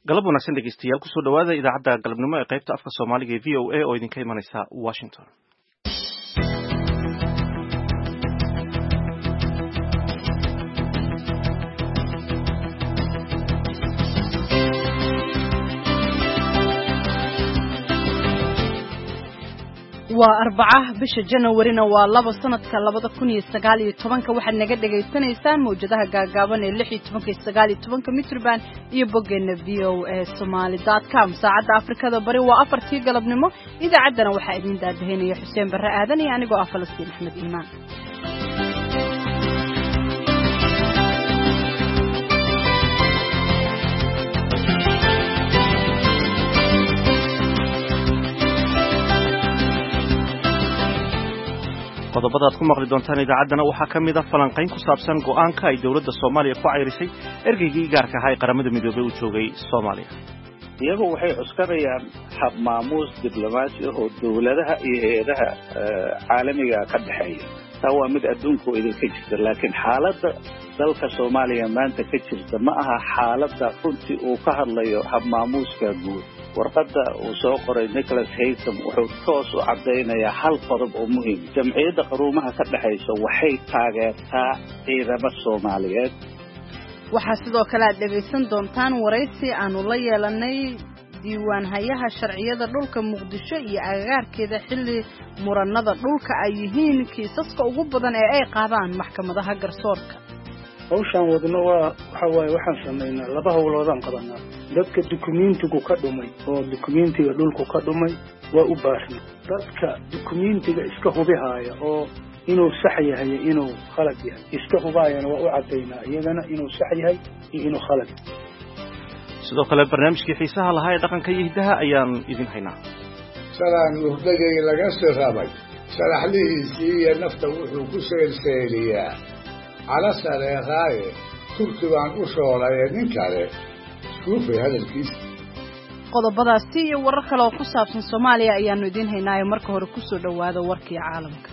galab wanaagsan dhegeystayaal kusoo dhawaada idaacadda galabnimo ee qaybta afka Soomaaliga ee VOA oo idinka imanaysa Washington. waa Arbacaha bisha January-na waa 2 sanadka 2019 waxaad naga dhageysanaysaan mowjadaha gaagaaban ee 16-19 mitrban iyo boggeena voasomali.com. saacadda Afrikada bari waa 4tii galabnimo. idaacaddana waxaa idin daadaheynaya Xuseen Barre Aadan iyo anigoo ah Falastiin Axmed Iimaan. qodobada aad ku maqli doontaan idaacaddana waxaa ka mid ah falanqayn ku saabsan go'aanka ay dawladda Soomaaliya ku cayrisay ergeygii gaarka ahaa ee qaramada midoobay u joogay Soomaaliya. iyagu waxay cuskanayaan hab maamuus diblomaasi ah oo dawladaha iyo hay'adaha caalamiga ka dhaxeeya. taa waa mid adduunku idinka jirta, laakiin xaaladda dalka Soomaaliya maanta ka jirta ma aha xaaladda runtii uu ka hadlayo hab maamuuska guud. warqadda uu soo qoray Nicholas Haysom wuxuu toos u cadeynayaa hal qodob oo muhiim. jamciyadda qaruumaha ka dhaxaysa waxay taageertaa ciidamada Soomaaliyeed. waxaa sidoo kale aad dhegaysan doontaan waraysi aanu la yeelanay diiwaan hayaha sharciyada dhulka Muqdisho iyo agagaarkeeda xilli muranada dhulka ay yihiin kiisaska ugu badan ee ay qaadaan maxkamadaha garsoorka. hawshan wadno waxa waxaan sameynaa laba hawloodaan qabanaa. dadka dukumiintigu ka dhumay oo dukumiintiga dhulku ka dhumay waa u baahnaa. dadka dukumiintiga iska hubihaya oo inuu sax yahay inuu khalad yahay iska hubaayana waa u cadeynaa iyagana inuu sax yahay iyo inuu khalad. sidoo kale barnaamijkii xiisaha lahaa ee dhaqanka iyo hidaha ayaan idin haynaa. salaan murdagay laga sirabay salaxlihiisii iyo nafta wuxuu ku seelseeliyaa cala sareeqaaye turki baan u shoolay nin kale iskuufay hadalkiisa. qodobadaasi iyo warar kale oo ku saabsan Soomaaliya ayaanu idin haynaa. marka hore ku soo dhawaada warkii caalamka.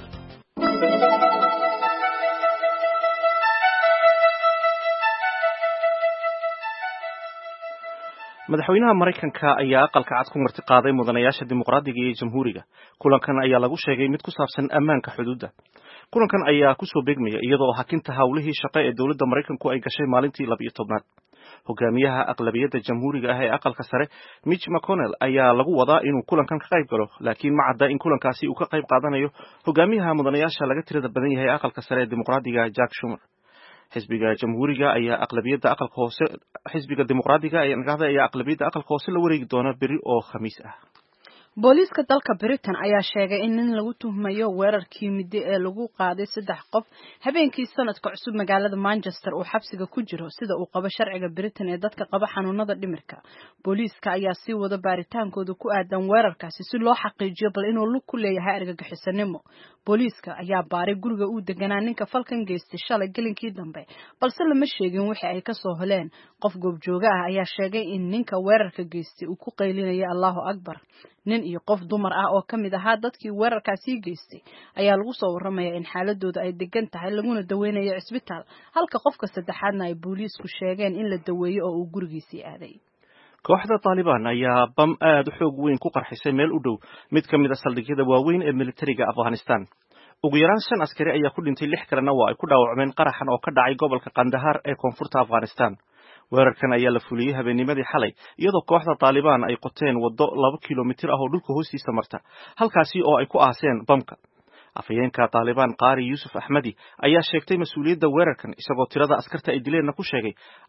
madaxweynaha Mareykanka ayaa aqalka cad ku marti qaaday mudanayaasha dimuqraadiga iyo jamhuuriga. kulankan ayaa lagu sheegay mid ku saabsan ammaanka xuduudda. kulankan ayaa ku soo beegmaya iyadoo hakinta hawlihii shaqo ee dawladda Mareykanku ay gashay maalintii 12aad. hogaamiyaha aqlabiyadda jamhuuriga ah ee aqalka sare Mitch McConnell ayaa lagu wadaa inuu kulankan ka qayb galo, laakiin ma cadda in kulankaasi uu ka qayb qaadanayo hogaamiyaha mudanayaasha laga tirada badan yahay aqalka sare ee dimuqraadiga Jack Schumer. xisbiga jamhuuriga ayaa aqlabiyadda aqalka hoose xisbiga dimuqraadiga ayaa aqlabiyadda aqalka hoose la wareegi doona beri oo Khamiis ah. booliiska dalka Britain ayaa sheegay in nin lagu tuhmayo weerarkii midi ee lagu qaaday 3 qof habeenkii sanadka cusub magaalada Manchester uu xabsiga ku jiro sida uu qabo sharciga Britain ee dadka qaba xanuunada dhimirka. booliiska ayaa sii wada baaritaankooda ku aadan weerarkaasi si loo xaqiijiyo bal inuu lug ku leeyahay argagixisanimo. booliiska ayaa baaray guriga uu deganaa ninka falkan geystay shalay gelinkii dambe, balse lama sheegin wixii ay ka soo heleen. qof goobjooga ah ayaa sheegay in ninka weerarka geystay uu ku qaylinayay Allahu Akbar. nin iyo qof dumar ah oo kamid ahaa dadkii weerarkaasi geystay ayaa lagu soo waramayaa in xaaladooda ay degan tahay laguna daweynayo cisbitaal, halka qofka saddexaadna ay booliisku sheegeen in la daweeyo oo uu gurigiisii aaday. kooxda Taliban ayaa bam aad u xoog weyn ku qarxisay meel u dhow mid kamid ah saldhigyada waaweyn ee militariga Afghanistan. ugu yaraan 5 askari ayaa ku dhintay, 6 kalena waa ay ku dhaawacmeen qaraxan oo ka dhacay gobolka Kandahar ee koonfurta Afghanistan. weerarkan ayaa la fuliyay habeennimadii xalay iyadoo kooxda Taliban ay qoteen wado 2 kiiloomitir ah oo dhulka hoostiisa marta, halkaasi oo ay ku aaseen bamka. afhayeenka Taliban Qari Yusuf Ahmadi ayaa sheegtay mas'uuliyadda weerarkan isagoo tirada askarta ay dileen ku sheegay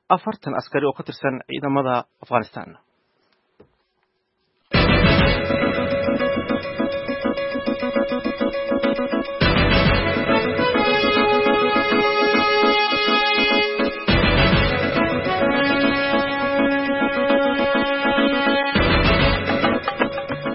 40 askari oo ka tirsan ciidamada Afghanistan.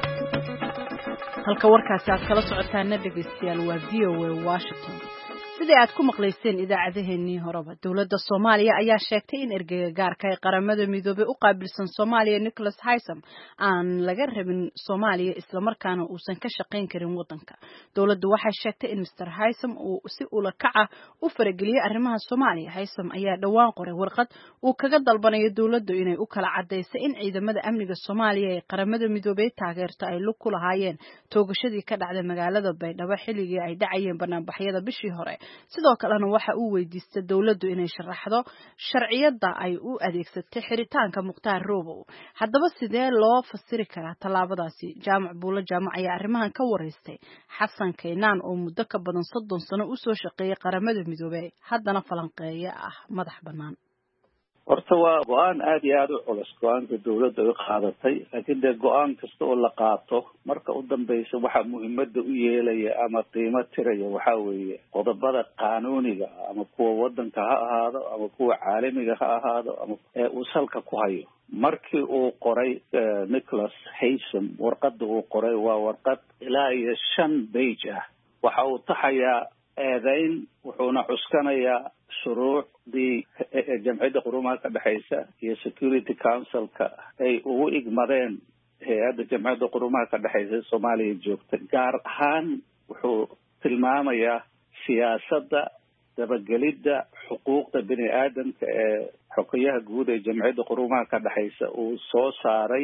halka warkaasi aad kala socotaan dhageystayaal waa VOA Washington. sidii aad ku maqlayseen idaacadeennii horeba dowladda Soomaaliya ayaa sheegtay in ergeyga gaarka ah ee qaramada midoobay u qaabilsan Soomaaliya Nicholas Haysom aan laga rabin Soomaaliya isla markaana uusan ka shaqayn karin wadanka. Dowladdu waxay sheegtay in Mr. Haysom uu si ula kac ah u farageliyay arrimaha Soomaaliya. Haysom ayaa dhawaan qoray warqad uu kaga dalbanayo dowladdu inay u kala cadeyso in ciidamada amniga Soomaaliya ee qaramada midoobay taageerto ay lug ku lahaayeen toogashadii ka dhacday magaalada Baydhabo xilligii ay dhacayeen banaanbaxyada bishii hore. sidoo kalena waxa uu weydiistay dawladdu inay sharaxdo sharciyada ay u adeegsatay xiritaanka Mukhtaar Roobow. Haddaba sidee loo fasiri karaa tallaabadaasi? Jaamac Buulo Jaamac ayaa arrimahan ka wareystay Xasan Keenan oo muddo ka badan 30 sano u soo shaqeeyay qaramada midoobay haddana falanqeeya ah madax bannaan. horta waa go-aan aad iyo aad u culus go-aanka dawladda ay qaadatay laakiin dee go-aan kasta oo la qaato marka u dambeysa waxa muhiimada u yeelaya ama qiimo tiraya waxa weeye qodobada qaanuuniga ama kuwa wadanka ha ahaado ama kuwa caalamiga ha ahaado ama uu salka ku hayo. markii uu qoray Nicholas Haysom warqadda uu qoray waa warqad ilaa iyo 5 page ah. waxa uu taxayaa eedayn wuxuuna cuskanayaa shuruucdii jamciyadda quruumaha ka dhexaysa iyo Security Council-ka ay ugu igmadeen hay-adda jamciyadda quruumaha ka dhexaysa Soomaaliya joogta. gaar ahaan wuxuu tilmaamayaa siyaasadda dabagelidda xuquuqda bini aadamka ee xukuyaha guud ee jamciyadda quruumaha ka dhexaysa uu soo saaray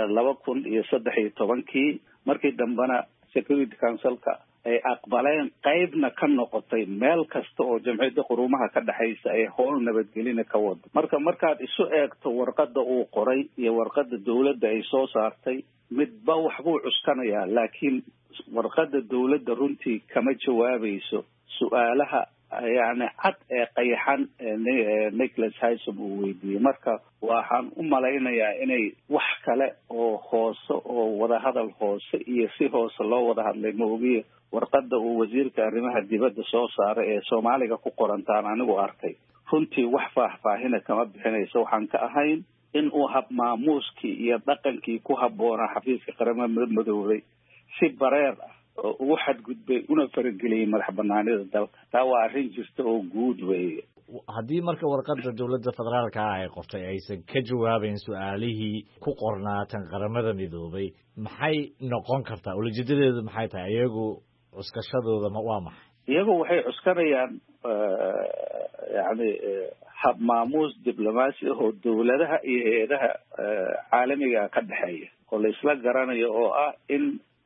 2013 markii dambena Security Council-ka ay aqbaleen qaybna ka noqotay meel kasta oo jamciyadda quruumaha ka dhexaysa ay howl nabadgelina ka wado. markaad isu eegto warqadda uu qoray iyo warqadda dawladda ay soo saartay midba waxbuu cuskanayaa laakiin warqadda dawladda runtii kama jawaabayso su'aalaha yani cad ee qayaxan Nicholas Haysom uu weydiiyey. marka waxaan u malaynayaa inay wax kale oo hoose oo wadahadal hoose iyo si hoose loo wada hadlay moogiye warqadda uu wasiirka arrimaha dibadda soo saaray ee Soomaaliga ku qorantaan anigu arkay runtii wax faahfaahina kama bixinayso waxaan ka ahayn in uu hab maamuuskii iyo dhaqankii ku habboonaa xafiiska qaramada midoobay si bareer ah oo ugu xadgudbay una farageliyay madax banaanida dalka. taa waa arrin jirta oo guud weeye. haddii marka warqadda dowladda federaalka ah ay qortay aysan ka jawaabayn su-aalihii ku qornaatan qaramada midoobay maxay noqon kartaa? ujeedadeedu maxay tahay? iyagu cuskashadooda waa maxay? iyagu waxay cuskanayaan yani hab maamuus diblomaasi ah oo dawladaha iyo hay-adaha caalamiga ka dhexeeya oo la isla garanayo oo ah in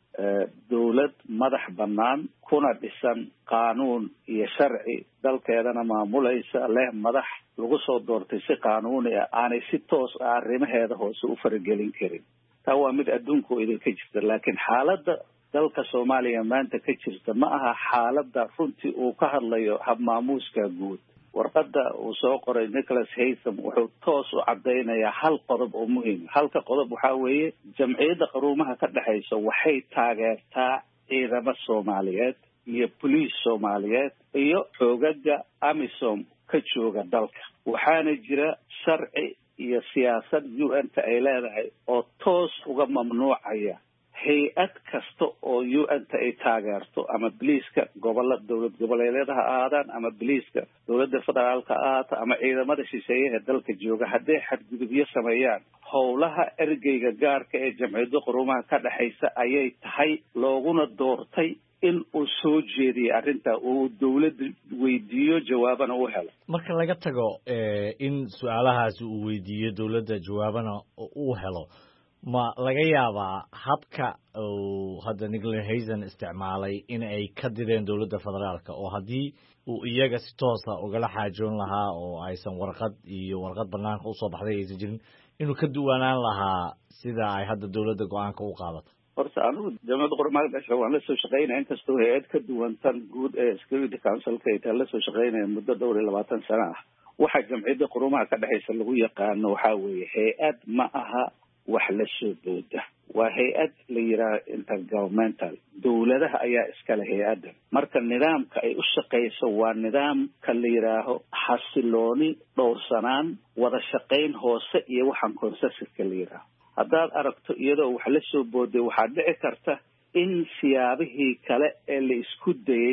dawlad madax bannaan kuna dhisan qaanuun iyo sharci dalkeedana maamulaysa leh madax lagu soo doortay si qaanuuni ah aanay si toos ah arrimaheeda hoose u faragelin karin. taa waa mid adduunka idinka jirta laakiin xaaladda dalka Soomaaliya maanta ka jirta ma aha xaaladda runtii uu ka hadlayo hab maamuuska guud. warqadda uu soo qoray Nicholas Haysom wuxuu toos u cadeynayaa hal qodob oo muhiim. halka qodob waxaa weeye jamciyadda quruumaha ka dhexaysa waxay taageertaa ciidamo Soomaaliyeed iyo police Soomaaliyeed iyo xoogaga AMISOM ka jooga dalka. waxaana jira sharci iyo siyaasad UN-ta ay leedahay oo toos uga mamnuucaya hay-ad kasta oo UN-ta ay taageerto ama biliiska dowlad goboleedyada ha ahaadaan ama biliiska dowladda federaalka ha ahaato ama ciidamada shisheeyaha dalka jooga hadday xadgudubyo sameeyaan howlaha ergeyga gaarka ee jamciyadda quruumaha ka dhexaysa ayay tahay looguna doortay in uu soo jeediyo arrinta uu dawladda weydiiyo jawaabana u helo. marka laga tago in su-aalahaasi uu weydiiyo dawladda jawaabana uu helo ma laga yaabaa habka uu hadda Nicholas Haysom isticmaalay in ay ka dideen dawladda federaalka oo haddii uu iyaga si toos ah ugala xaajoon lahaa oo aysan warqad banaanka usoo baxday aysan jirin inuu ka duwanaan lahaa sida ay hadda dawladda go-aanka u qaadatay? horta anigu jamciyadda quruumaha ka dhexaysa waan la soo shaqeynaya inkastoo hay-ad ka duwantan guud ee Security Council-ka ay la soo shaqeynaya muddo 20 sano ah. waxa jamciyadda quruumaha ka dhexaysa lagu yaqaano waxaa weeye hay-ad ma aha wax la soo booda. waa hay-ad la yiraahdo intergovernmental. dawladaha ayaa iskale hay-adda. marka nidaamka ay u shaqeyso waa nidaamka la yiraahdo xasilooni, dhowrsanaan, wada shaqeyn hoose iyo waxaan consensus-ka la yiraahdo. haddaad aragto iyadoo wax la soo booday waxaa dhici karta in siyaabihii kale ee la isku dayay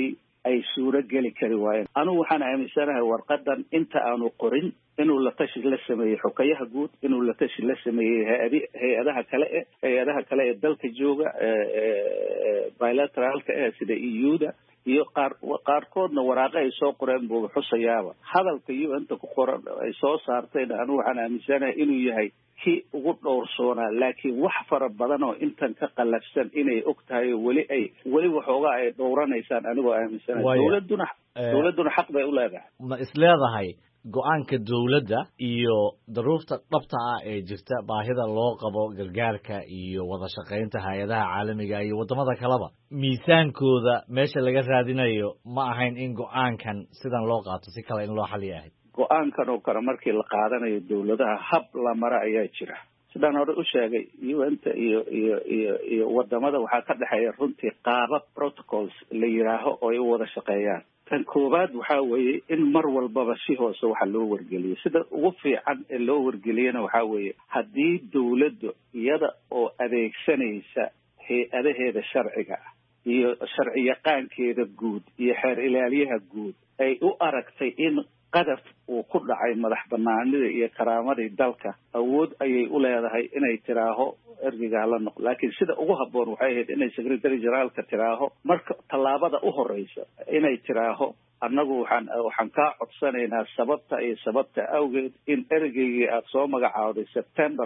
ay suuro geli kari waayeen. Anigu waxaan aaminsanahay warqadan inta aanu qorin inuu la tashi la sameeyey xogayaha guud, inuu la tashi la sameeyey hay-adaha kale ee dalka jooga bilateralka sida EU-da iyo qaarkoodna waraaqo ay soo qoreen buu xusayaaba. hadalka UN-ta ku qoran ay soo saarteen anigu waxaan aaminsanahay inuu yahay kii ugu dhowrsoonaa, laakiin wax fara badan oo intan ka qalafsan inay og tahay weli waxoogaa ay dhowranaysaan anigoo aaminsanahay. dowladduna xaq bay u leedahay. ma isleedahay go-aanka dowladda iyo daruurta dhabta ah ee jirta baahida loo qabo gargaarka iyo wada shaqaynta hay-adaha caalamiga iyo waddamada kaleba miisaankooda meesha laga raadinayo ma ahayn in go-aankan sidan loo qaato, si kale in loo xaliya ahayd? go-aankan oo kale markii la qaadanayo dowladaha hab la mara ayaa jira. sidaan hore u sheegay UN-ta iyo wadamada waxaa ka dhexeeya runtii qaabab protocols la yidhaaho oo ay u wada shaqeeyaan. tan koowaad waxaa weeye in mar walbaba si hoose waxa loo wargeliyo. sida ugu fiican ee loo wargeliyana waxaa weeye haddii dowladdu iyada oo adeegsanaysa hay-adaheeda sharciga iyo sharci yaqaankeeda guud iyo xeer ilaaliyaha guud ay u aragtay in qadaf uu ku dhacay madax banaanida iyo karaamadii dalka, awood ayay u leedahay inay tiraaho ergeyga la noqdo. laakiin sida ugu habboon waxay ahayd inay secretary generaalka tiraaho marka tallaabada u horeysa inay tiraaho annagu waxaan kaa codsanaynaa sababta awgeed in ergeygii aad soo magacaawday September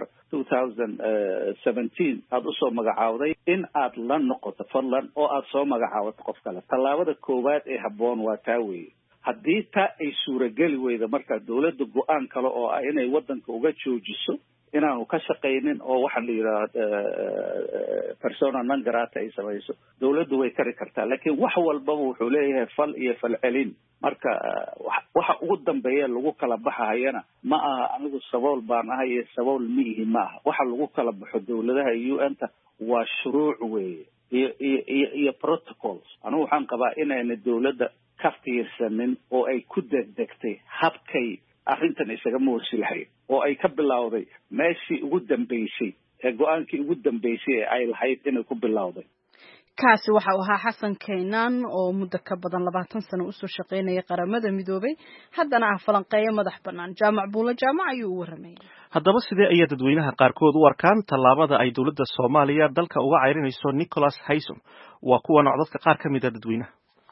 2017 aad usoo magacaawday in aad la noqoto fadlan oo aad soo magacaawato qof kale. tallaabada koowaad ee habboon waa taa weeye. haddii taa ay suurageli weyda markaa dowladda go-aan kale oo ah inay waddanka uga joojiso inaanu ka shaqaynin oo waxa la yidhaahdo persona non grata ay samayso, dowladdu way kari kartaa. laakiin wax walbaba wuxuu leeyahay fal iyo falcelin. marka waxa ugu dambeeya lagu kala baxahayana ma aha anigu sabool baan ahay iyo sabool miihi ma aha. waxa lagu kala baxo dowladaha UN-ta waa shuruuc weeye iyo protocols. anigu waxaan qabaa inayna dowladda ka fiirsanin oo ay ku degdegtay habkay arrintan isaga moorsi lahayd oo ay ka bilowday meeshii ugu dambeysay ee go-aankii ugu dambeysay ee ay lahayd inay ku bilowday. kaasi waxa uu ahaa Xasan Keenan oo muddo ka badan 20 sano usoo shaqeynaya qaramada midoobay, haddana ah falanqeeyo madax bannaan. Jaamac Buulo Jaamac ayuu u warramay. haddaba sidee ayaa dadweynaha qaarkood u arkaan tallaabada ay dowladda Soomaaliya dalka uga ceyrinayso Nicholas Haysom? waa kuwan codadka qaar ka mid ah dadweynaha.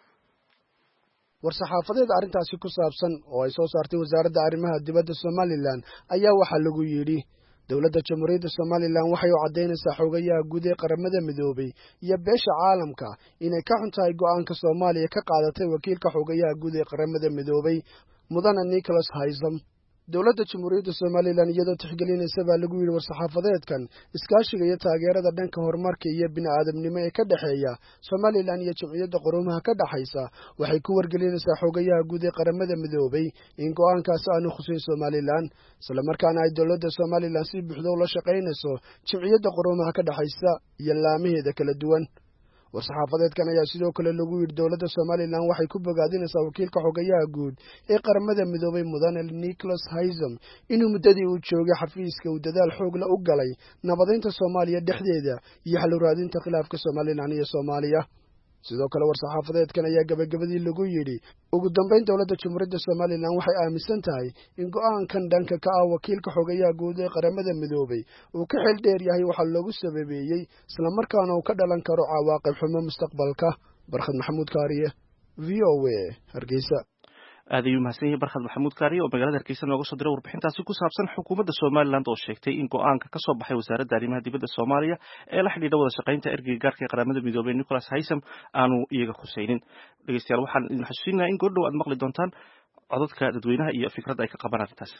war-saxaafadeed arrintaasi ku saabsan oo ay soo saartay wasaaradda arrimaha dibadda Somaliland ayaa waxaa lagu yidhi dowladda jamhuuriyadda Somaliland waxay u caddaynaysaa xogayaha guud ee qaramada midoobay iyo beesha caalamka inay ka xun tahay go'aanka Soomaaliya ka qaadatay wakiilka xogayaha guud ee qaramada midoobay mudane Nicholas Haysom. dowladda jamhuuriyadda Somaliland iyadoo tixgelinaysa baa lagu yidhi war-saxaafadeedkan iskaashiga iyo taageerada dhanka horumarka iyo bini'aadamnimo ee ka dhexeeya Somaliland iyo jamciyadda quruumaha ka dhaxaysa waxay ku wargelinaysaa xogayaha guud ee qaramada midoobay in go'aankaasi aanu khuseyn Somaliland, isla markaana ay dowladda Somaliland si buuxda ula shaqaynayso jamciyadda quruumaha ka dhaxaysa iyo laamaheeda kala duwan. war-saxaafadeedkan ayaa sidoo kale lagu yidhi dowladda Somaliland waxay ku bogaadinaysaa wakiilka xogayaha guud ee qaramada midoobay mudane Nicholas Haysom inuu muddadii uu joogay xafiiska uu dadaal xoog la u galay nabadeynta Soomaaliya dhexdeeda iyo xal u raadinta khilaafka Somaliland iyo Soomaaliya. sidoo kale war-saxaafadeedkan ayaa gabagabadii lagu yidhi ugu dambeyn dowladda jamhuuriyadda Somaliland waxay aaminsan tahay in go'aankan dhanka ka ah wakiilka xogayaha guud ee qaramada midoobay uu ka xil dheer yahay waxa loogu sababeeyey isla markaana uu ka dhalan karo cawaaqib xumo mustaqbalka. Barkhad Maxamuud Kaariye, VOA, Hargeysa. aad ayuu mahadsan yahay Barkhad Maxamuud Kaariye oo magaalada Hargeysa nooga soo diray warbixintaasi ku saabsan xukuumadda Somaliland oo sheegtay in go'aanka ka soo baxay wasaaradda arrimaha dibadda Soomaaliya ee la xidhiidha wada shaqaynta ergeyga gaarka ee qaramada midoobay Nicholas Haysom aanu iyaga khuseynin. dhegeystayaal waxaan idin xasuusinayaa in goordhow aad maqli doontaan codadka dadweynaha iyo fikradda ay ka qabaan arrintaas.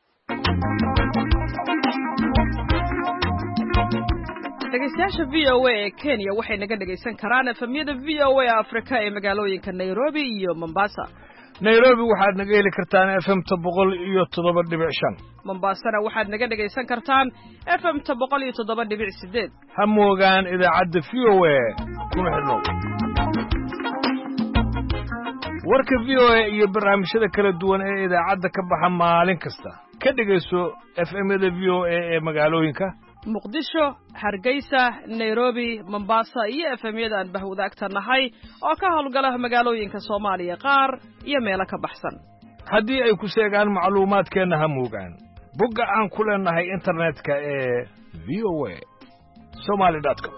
dhegeystayaasha VOA ee Kenya waxay naga dhegeysan karaan efemyada VOA Africa ee magaalooyinka Nairobi iyo Mombasa. Nairobi waxaad naga heli kartaan FM 107.5. Mombasana waxaad naga dhegeysan kartaan FM 107.8. ha moogaan idaacadda VOA kuna xidhnow. warka VOA iyo barnaamijyada kala duwan ee idaacadda ka baxa maalin kasta ka dhegeyso FM-yada VOA ee magaalooyinka muqdisho hargeysa nairobi mombasa iyo efemyada aan bahwadaagta nahay oo ka howlgala magaalooyinka soomaaliya qaar iyo meelo ka baxsan haddii ay ku sheegaan macluumaadkeenna ha moogaan bogga aan ku leenahay internetka ee voa.somali.com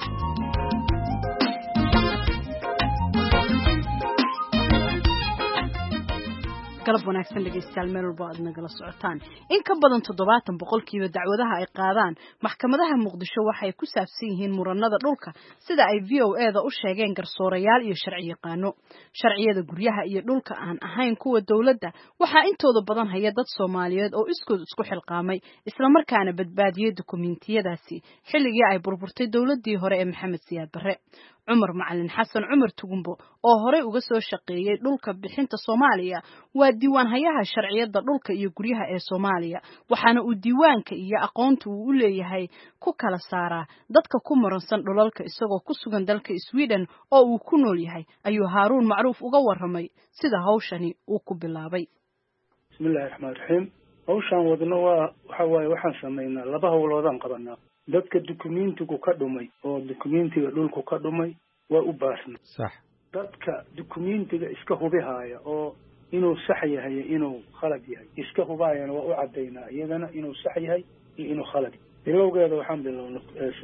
galab wanaagsan dhegeystayaal meel walba aad nagala socotaan in ka badan 70% dacwadaha ay qaadaan maxkamadaha muqdisho waxay ku saabsan yihiin muranada dhulka sida ay VOA-da u sheegeen garsoorayaal iyo sharci yaqaano sharciyada guryaha iyo dhulka aan ahayn kuwa dawladda waxaa intooda badan haya dad Soomaaliyeed oo iskood isku xilqaamay isla markaana badbaadiyay dukumeentiyadaasi xilligii ay burburtay dawladdii hore ee Maxamed Siyaad Barre عمر معلن حسن عمر تجنبو oo hore uga soo shaqeeyay dhulka bixinta Soomaaliya waa diiwaan hayaha sharciyada dhulka iyo guryaha ee Soomaaliya waxaana uu diiwaanka iyo aqoontu u leeyahay ku kala saara dadka ku muransan dhulalka isagoo ku sugan dalka Sweden oo uu ku nool yahay ayuu Haaruun Macruuf uga waramay sida hawshani uu ku bilaabay bismillaahir rahmaanir rahiim hawshan wadno waxa waaye waxaan sameeynaa laba hawloodan qabanaa dadka dukumeentigu ka dhumay oo dukumeentiga dhulku ka dhumay waa u baahan sax dadka dukumeentiga iska hubihaya oo inuu sax yahay inuu khalad yahay iska hubaayana waa u cadeynaa iyadana inuu sax yahay iyo inuu khalad bilowgeeda waxaan bilownay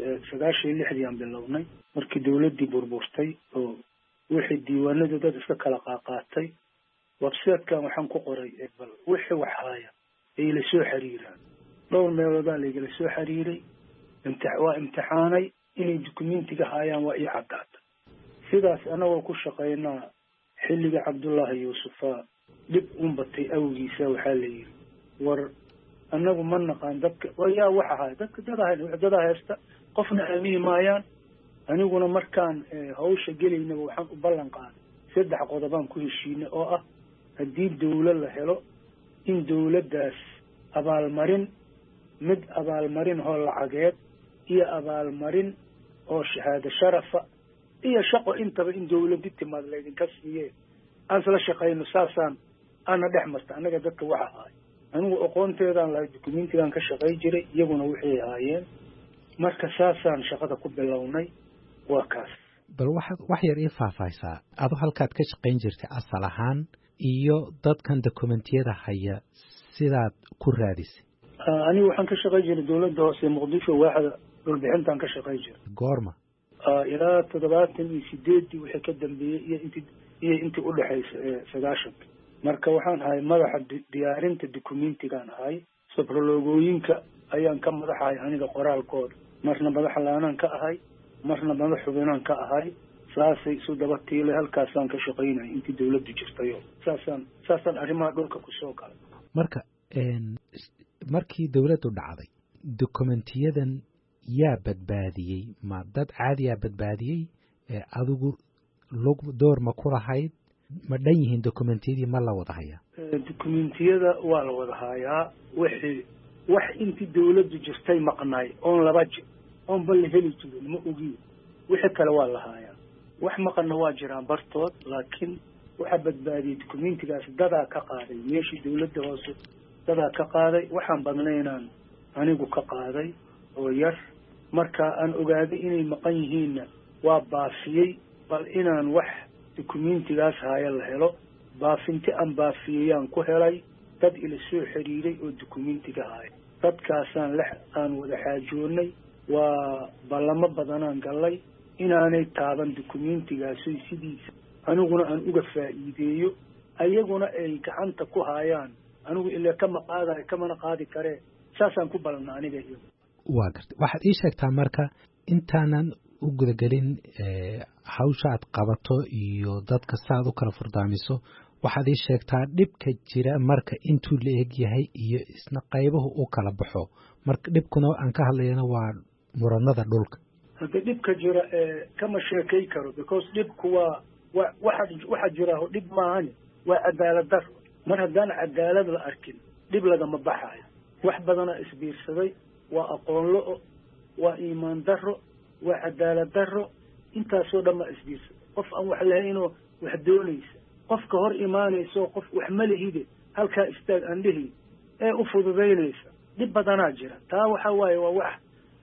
96 aan bilownay markii dawladdii burburtay oo wixii diiwaanada dad iska kala qaaqaatay website-kan waxaan ku qoray bal wixii wax haya ay la soo xiriiraan dhowr meelood la igala soo xiriiray امتحاني إني دوكومنتي هايان وإي عقاد سيداس أنا وكو شقينا حلقة عبد الله يوسف دب أمبطي أوجي ساوي حالي ور أنا من نقان دك ويا وحها دك جدا هستا قفنا أمي مايان أنا قلنا مركان هوش جلي إنه حق بلن قان سدح قضبان كل شيء أو هدي دولة لهلو إن دولة داس أبا المرين مد أبا المرين هو العقاد iyo abaalmarin oo shahaado sharafa iyo shaqo intaba in dawladda timaad leedin ka siiyay asla shaqayno saasan ana dhaxmarta anaga dadka waxa ahay anigu aqoonteedan la dukumeentigan ka shaqay jiray iyaguna wixii ahaayeen marka saasan shaqada ku bilownay waa kaas bal wax yar ii faahfaahaysaa adu halkaad ka shaqayn jirtay asal ahaan iyo dadkan dukumeentiyada haya sidaad ku raadisay anigu waxaan ka shaqay jiray dawladda hoose Muqdisho waaxda dul bixintan ka shaqay jiray goorma ilaa 78 wixii ka dambeeyay iyo intii u dhaxaysay 90 marka waxaan ahay madaxa diyaarinta dukumeentigan ahay sabrologooyinka ayaan ka madaxahay aniga qoraalkooda marna madax laanan ka ahay marna madax xubinaan ka ahay saasay soo dabatiile halkaasaan ka shaqaynay intii dawladdu jirtay saasan arrimaha dhulka ku soo galay marka markii dawladdu dhacday dukumentiyadan yaa badbaadiyey ma dad caadi ah badbaadiyey adigu lug door ma ku lahayd ma dhan yihiin dukumentiyadii ma la wada hayaa dukumentiyada waa la wada hayaa wax intii dawladdu jirtay maqnaay oon laba jir oon bal heli jirin ma ogi wixii kale waa la hayaa wax maqna waa jiraan bartood laakiin waxa badbaadiyey dukumentigaas dadaa ka qaaday meeshii dawladda hoose dadaa ka qaaday waxaan badnaynaan anigu ka qaaday oo yar marka aan ogaaday inay maqan yihiin waa baafiyay bal inaan wax dukumentigaas haya la helo baafinti aan baafiyayaan ku helay dad ila soo xiriiray oo dukumentiga haya dadkaasaan aan wada xaajoonay waa balamo badanaan galay inaanay taaban dukumentigaas sidiisa aniguna aan uga faa'iideeyo ayaguna ay gacanta ku hayaan anigu ilaa kama qaadayo kamana qaadi karee saasaan ku balana aniga iyo waa gartay waxaad ii sheegtaa marka intaanan u gudagelin hawsha aad qabato iyo dadka saaad u kala furdaamiso waxaad ii sheegtaa dhibka jira marka intuu la eg yahay iyo isna qaybuhu u kala baxo marka dhibkuna aan ka hadlayana waa muranada dhulka hadda dhibka jira kama sheekay karo because dhibku waa waxa jira dhib maahan waa cadaalad darro mar haddaan cadaalad la arkin dhib lagama baxayo wax badana isbiirsaday waa aqoon lo waa iimaan darro waa cadaalad darro intaasoo dhan ma isbiirsaday qof aan wax lahaynoo wax doonaysa qofka hor imaanayso qof wax ma lihide halkaa istaag aan dhihi ee u fududaynaysa dhib badanaa jira taa waxa waaye waa wax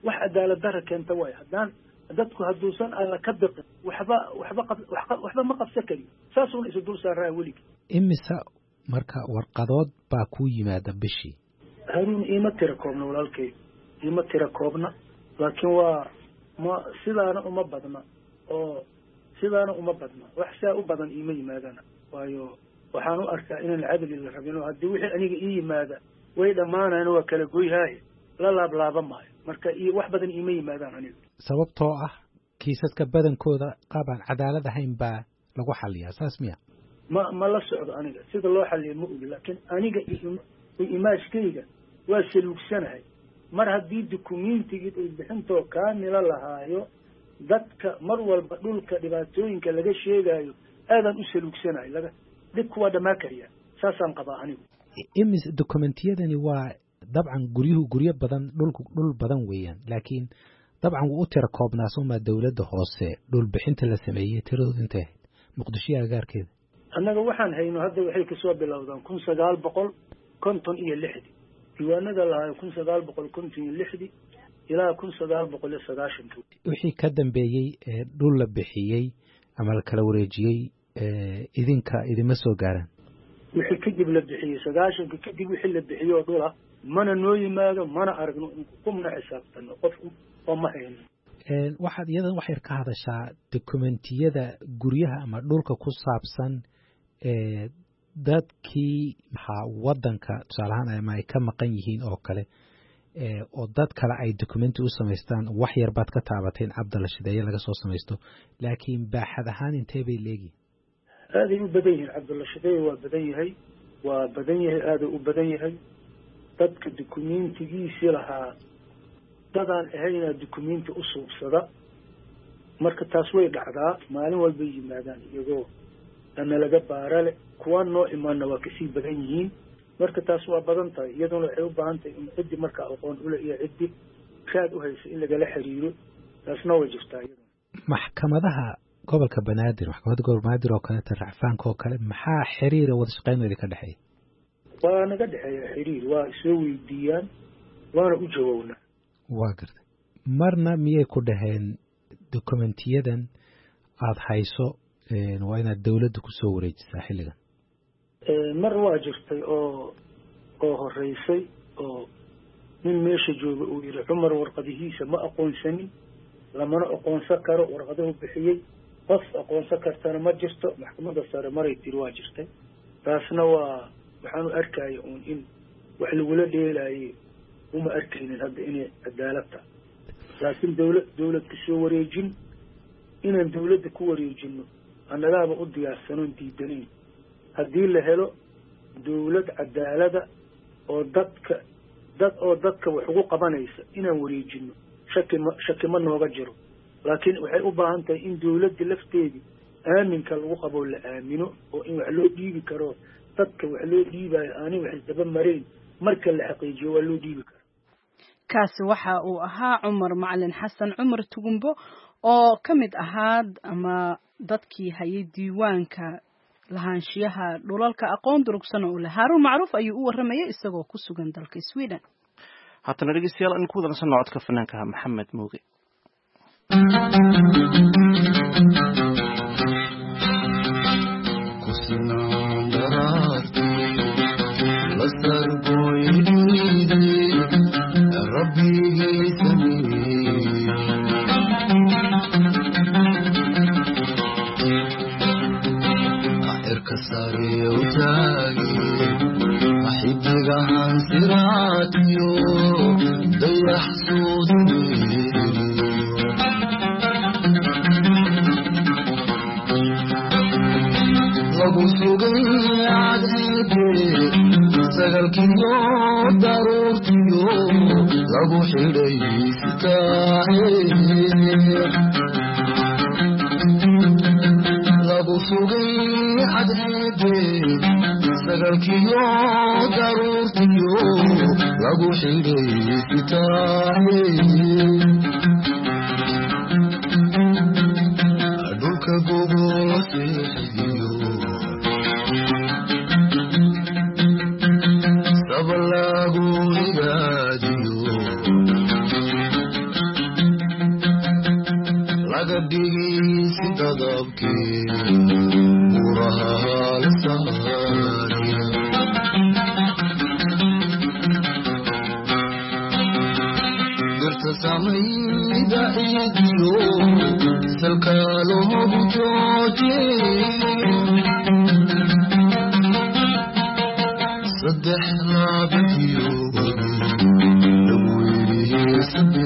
wax cadaalad darra keenta waay haddaan dadku hadduusan alla ka biqin waxba ma qabsan karin saasuuna isu dul saaraa weligii imise marka warqadood baa kuu yimaada bishii haruun iima tira koobna walaalkay iima tira koobna laakiin waa sidaana uma badna oo sidaana uma badna wax saa u badan iima yimaadana waayo waxaan u arkaa inaan cadli la rabin oo haddii wixii aniga ii yimaada way dhammaanayna waa kala goyhaaye la laablaaba maayo marka wax badan iima yimaadaan aniga sababtoo ah kiisaska badankooda qaabaan cadaalad ahayn baa lagu xaliyaa saas miya ma la socdo aniga sida loo xaliyo ma ogi laakiin aniga imaashkayga waa saluugsanahay mar haddii dukumeentigii ay bixintoo kaamila lahaayo dadka mar walba dhulka dhibaatooyinka laga sheegaayo aadaan u saluugsanahay dhibku waa dhammaa kariyaa saasaan qabaa anigu imis dokumentiyadani waa dabcan guryo badan dhul badan weeyaan laakiin dabcan wuu u tira koobnaa sooma dawladda hoose dhul bixinta la sameeyey tiradooda intay ahayd muqdisho agaarkeeda annaga waxaan hayno hadda waxay kasoo bilowdaan 1956 diiwaanada lahayo 1956 ilaa 1990 wixii ka dambeeyey dhul la bixiyey ama la kala wareejiyey idima soo gaaraan wixii kadib la bixiyey 90 kadib wixii la bixiyey oo dhula mana noo yimaado mana aragno kumna xisaabtano qof oo ma hayno waxaad iyadan wax yar ka hadashaa dokumentiyada guryaha ama dhulka ku saabsan dadkii maxaa wadanka tusaale ahaan ama ay ka maqan yihiin oo kale oo dad kale ay documenti u samaystaan wax yar baad ka taabatay in cabdalla shideeye laga soo samaysto laakiin baaxad ahaan intee bay leegihin aaday u badan yihiin cabdalla shideeye waa badan yahay aaday u badan yahay dadka documentigiisii lahaa dadaan ahaynaa documenti u suubsada marka taas way dhacdaa maalin walbay yimaadaan iyagoo ana laga baarale kuwaan noo imaanna waa kasii badan yihiin marka taas waa badan tahay iyaduna waxay u baahan tahay in ciddi markaa aqoon ule iyo ciddi raad u haysa in lagala xiriiro taasna way jirtaa iyaduna maxkamadaha gobolka banaadir maxkamadda gobolka banaadir oo kaleeta racfaanka oo kale maxaa xiriira wada shaqeynooda ka dhexeeya waa naga dhexeeya xiriir waa isoo weydiiyaan waana u jawaabnaa waa gartay marna miyay ku dhaheen dokumentiyadan aada hayso waa inaad dawladda kusoo wareejisaa xilligan mar waa jirtay oo horeysay oo nin meesha jooga uu yidhi cumar warqadihiisa ma aqoonsanin lamana aqoonsan karo warqaduhu bixiyey qof aqoonsan kartana ma jirto maxkamadda sare maray tiri waa jirtay taasna waxaanu arkaya uun in wax lagula dheelaaye uma arkaynin hadda inay cadaalad tahay laakiin dawlad kusoo wareejin inaan dawladda ku wareejino annagaaba u diyaarsanoon diidanayn haddii la helo dawlad cadaalada oo dadka wax ugu qabanaysa inaan wareejino shaki ma nooga jiro laakiin waxay u baahan tahay in dawladda lafteedii aaminka lagu qaboo la aamino oo in wax loo dhiibi karo dadka wax loo dhiibayo aanay wax isdaba marayn marka la xaqiijiyo waa loo dhiibi kara kaasi waxa uu ahaa cumar macalin xasan cumar tugumbo oo ka mid ahaa ama dadkii hayay diiwaanka lahaanshiyaha dhulalka aqoon durugsan oo leh Haruun Macruuf ayuu u waramayay isagoo ku sugan dalka Sweden haddana dhegeystayaal in ku wada nasan codka fanaanka Maxamed Muuge laga dhigi sida dabkii buraha la saariya dirta samayda idiyo salka loogu jooje saddex laabadiyo lagu yidhi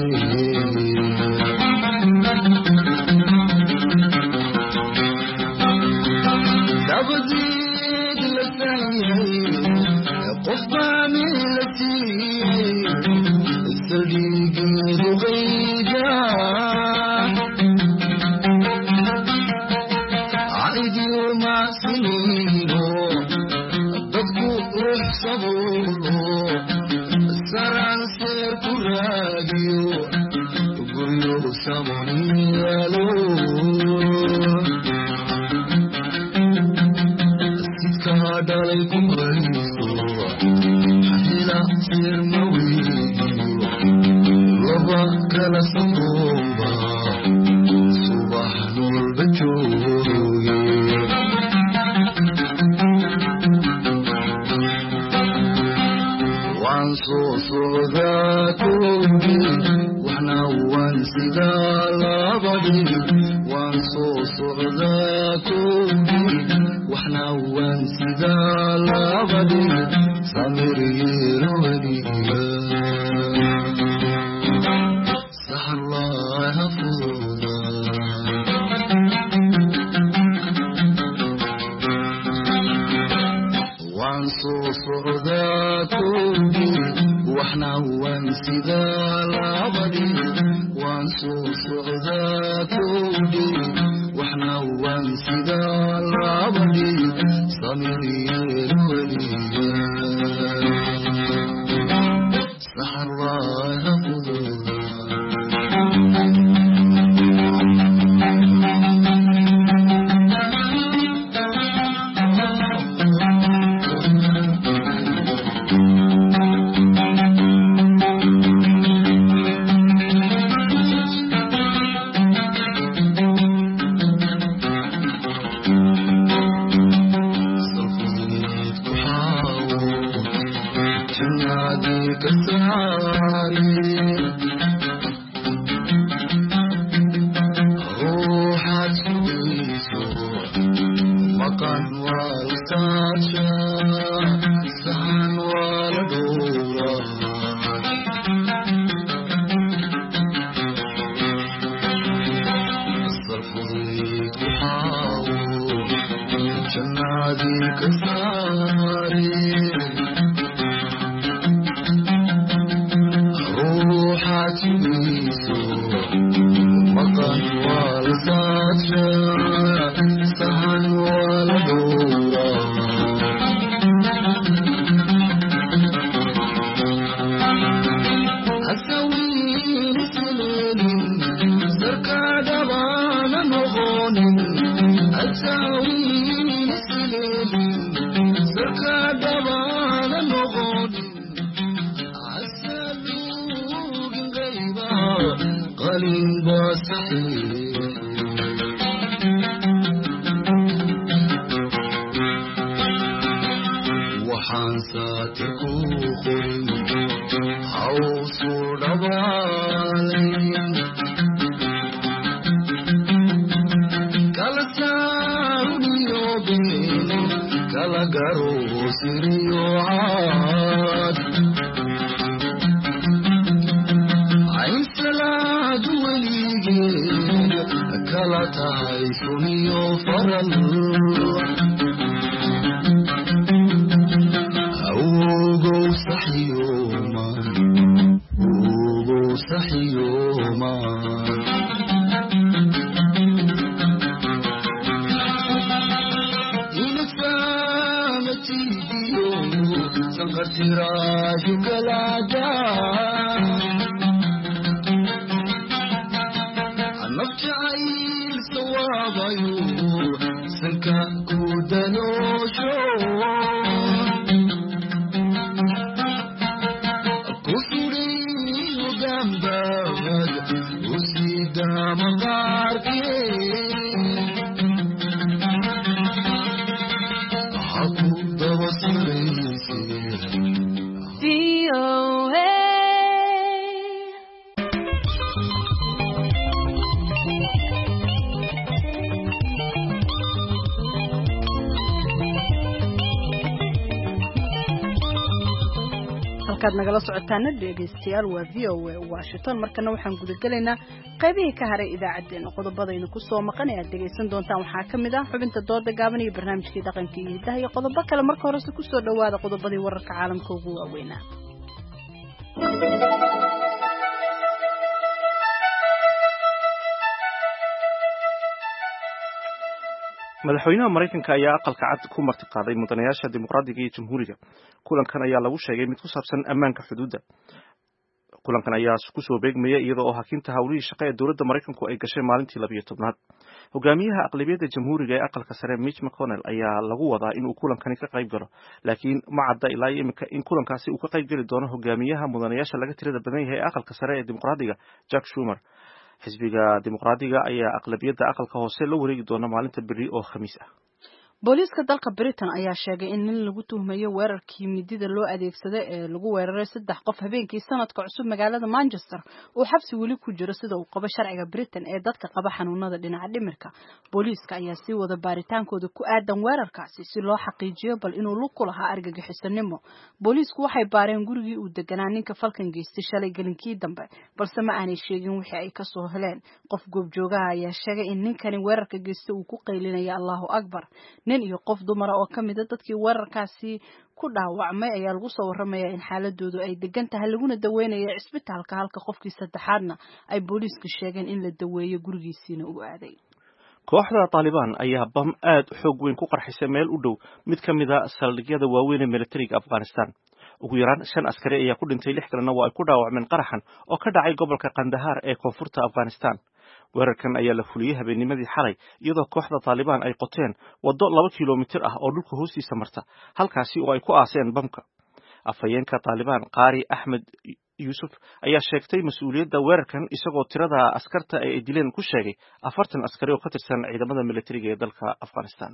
dabadeed la saayay qof baani la siiyey saldhigeedu qayda caidiyo macsiniino dadku ruux sabuulo saraan seer ku raadiyo guryo samoniyaalo sidkaa dhalay ku hayso hila seer maweydiyo laba kala saboomba subax noolba jooge waan soo socdaa kowdii waxna waan sidaa labadii waan soo socdaa kowdii waxna waan sidaa labadii samir yeelo weliga saxarlaaha fududa waan soo socdaa kowdii waxna waan sidaa labadii waan soo socdaa kowdii waxna waan sidaa labadii samir yeelo weliga saxarlaaha fududa halkaad nagala socotaana dhegaystayaal waa VOA Washington markana waxaan gudagalaynaa qaybihii ka haray idaacadeena qodobadaynu ku soo maqan ee aad dhegaysan doontaan waxaa ka mid ah xubinta dooda gaaban iyo barnaamijkii dhaqanka iyo hidaha iyo qodobo kale marka horese ku soo dhawaada qodobadii wararka caalamka ugu waaweynaa madaxweynaha Mareykanka ayaa aqalka cad ku martiqaaday mudanayaasha dimuqraadiga iyo jamhuuriga kulankan ayaa lagu sheegay mid ku saabsan ammaanka xuduudda kulankan ayaa ku soo beegmaya iyadoo oo hakinta hawlihii shaqo ee dowladda Mareykanku ay gashay maalintii 12aad hogaamiyaha aqlabiyadda jamhuuriga ee aqalka sare Mitch McConnell ayaa lagu wadaa inuu kulankani ka qayb galo laakiin ma cadda ilaa imika in kulankaasi uu ka qayb gali doono hogaamiyaha mudanayaasha laga tirada badan yahay aqalka sare ee dimuqraadiga Jack Schumer xisbiga dimuqraadiga ayaa aqlabiyadda aqalka hoose la wareegi doona maalinta biri oo khamiis ah booliiska dalka Britain ayaa sheegay in nin lagu tuhmayo weerarkii midida loo adeegsaday ee lagu weeraray 3 qof habeenkii sanadka cusub magaalada Manchester uu xabsi weli ku jiro sida uu qabo sharciga Britain ee dadka qaba xanuunada dhinaca dhimirka booliiska ayaa sii wada baaritaankooda ku aadan weerarkaasi si loo xaqiijiyo bal inuu lug ku lahaa argagixisanimo booliisku waxay baareen gurigii uu deganaa ninka falkan geystay shalay galinkii dambe balse ma aanay sheegin wixii ay ka soo heleen qof goobjoogaha ayaa sheegay in ninkani weerarka geystay uu ku qaylinaya Allahu Akbar nin iyo qof dumar oo kamid ah dadkii weerarkaasi ku dhaawacmay ayaa lagu soo waramayaa in xaaladoodu ay degan tahay laguna daweynayo isbitaalka halka qofkii saddexaadna ay booliisku sheegeen in la daweeyo gurigiisina uu aaday kooxda Taliban ayaa bam aad xoog weyn ku qarxisay meel u dhow mid kamid ah saldhigyada waaweyn ee militariga Afghanistan ugu yaraan 5 askari ayaa ku dhintay 6 kalena waa ay ku dhaawacmeen qaraxan oo ka dhacay gobolka Kandahar ee koonfurta Afghanistan weerarkan ayaa la fuliyay habeennimadii xalay iyadoo kooxda Taliban ay qoteen wado 2 kiiloomitir ah oo dhulka hoostiisa marta halkaasi oo ay ku aaseen bamka afhayeenka Taliban Qari Ahmed Yusuf ayaa sheegtay mas'uuliyadda weerarkan isagoo tirada askarta ay dileen ku sheegay 40 askari oo ka tirsan ciidamada militariga ee dalka Afghanistan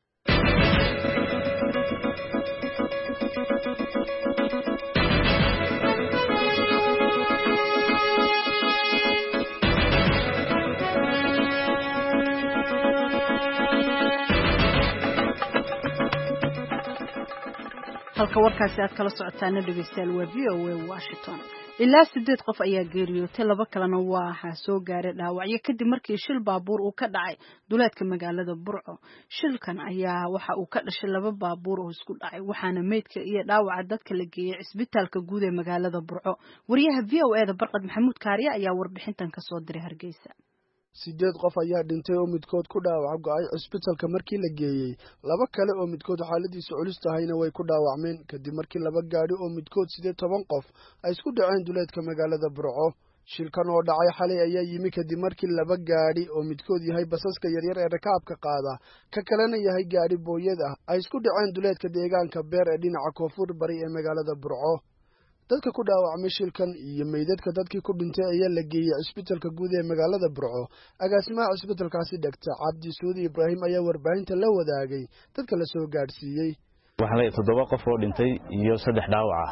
halka warkaasi aad kala socotaana dhageystayaal waa VOA Washington ilaa 8 qof ayaa geeriyootay 2 kalena waxa soo gaaray dhaawacyo kadib markii shil baabuur uu ka dhacay duleedka magaalada Burco shilkan ayaa waxa uu ka dhashay 2 baabuur oo isku dhacay waxaana meydka iyo dhaawaca dadka la geeyay isbitaalka guud ee magaalada Burco wariyaha VOA-da Barqad Maxamuud Kaariye ayaa warbixintan ka soo diray Hargeysa 8 qof ayaa dhintay oo midkood ku dhaawac go'ay isbitaalka markii la geeyay 2 kale oo midkood xaaladiisu culus tahayna way ku dhaawacmeen kadib markii 2 gaari oo midkood 10 qof ay isku dhaceen duleedka magaalada Burco shilkan oo dhacay xalay ayaa yimi kadib markii 2 gaari oo midkood yahay basaska yaryar ee rakaabka qaada ka kalena yahay gaari booyad ah ay isku dhaceen duleedka deegaanka Beer ee dhinaca koonfur bari ee magaalada Burco dadka ku dhaawacmay shilkan iyo meydadka dadkii ku dhintay ayaa la geeyay isbitaalka guud ee magaalada Burco agaasimaha isbitaalkaasi Dr. Cabdi Suudi Ibrahim ayaa warbaahinta la wadaagay dadka la soo gaarsiiyay waxaan leeyahay 7 qof oo dhintay iyo 3 dhaawac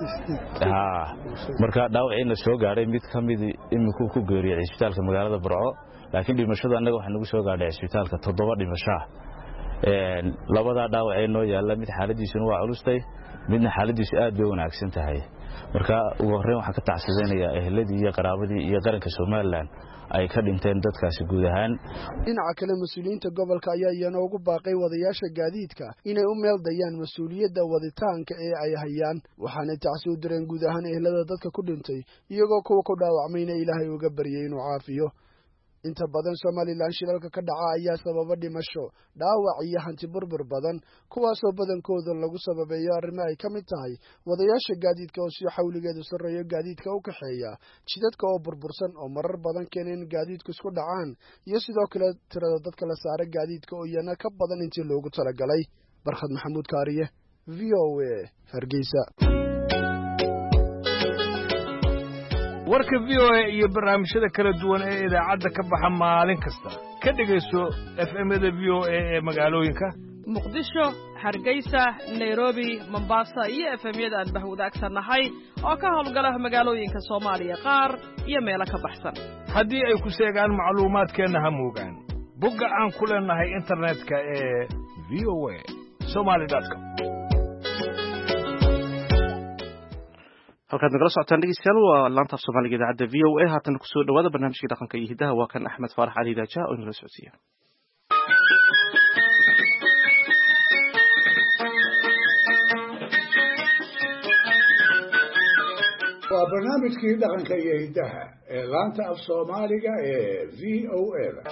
ah marka dhaawacina soo gaaray mid kamid iminku ku geeriyay isbitaalka magaalada Burco laakiin dhimashada anaga waxa nagu soo gaadhay isbitaalka 7 dhimasho labada dhaawac ee noo yaala mid xaaladiisu waa culustay midna xaaladiisu aad bay wanaagsan tahay marka ugu horreyn waxa ka tacsiinaya ehladii iyo qaraabadii iyo qaranka Soomaaliland ay ka dhinteen dadkaasi guud ahaan dhinaca kale mas'uuliyiinta gobolka ayaa iyana ugu baaqay wadayaasha gaadiidka inay u meel dayaan mas'uuliyadda waditaanka ee ay hayaan waxaana tacsiin u direen guud ahaan ehlada dadka ku dhintay iyagoo kuwa ku dhaawacmayna Ilaahay uga baryay inuu caafiyo inta badan Soomaaliland shilalka ka dhaca ayaa sababa dhimasho dhaawac iyo hanti burbur badan kuwaasoo badankooda lagu sababeeyo arrimo ay kamid tahay wadayaasha gaadiidka oo si xawligeedu sareeyo gaadiidka u kaxeeya jidadka oo burbursan oo marar badan keeneen gaadiidku isku dhacaan iyo sidoo kale tirada dadka la saaray gaadiidka oo iyana ka badan intii loogu talagalay Barqad Maxamuud Kaariye VOA Hargeysa warka VOA iyo barnaamijyada kala duwan ee idaacadda ka baxa maalin kasta ka dhageyso FM-da VOA ee magaalooyinka Muqdisho, Hargeysa, Nairobi, Mombasa iyo FM-yada aan bahwadaagsannahay oo ka howlgala magaalooyinka Soomaaliya qaar iyo meelo ka baxsan haddii ay ku sheegaan macluumaadkeena ha moogaan bogga aan ku leenahay internetka ee voasomali.com halkaad nagala socotaan dhegeystayaal waa laanta af soomaaliga idaacadda v o a haatan kusoo dhawaada barnaamijkii dhaqanka iyo hidaha waa kan axmed faarax cali daaja oo inala socodsiiya waa barnaamijkii dhaqanka iyo hidaha ee laanta af soomaaliga ee v o a da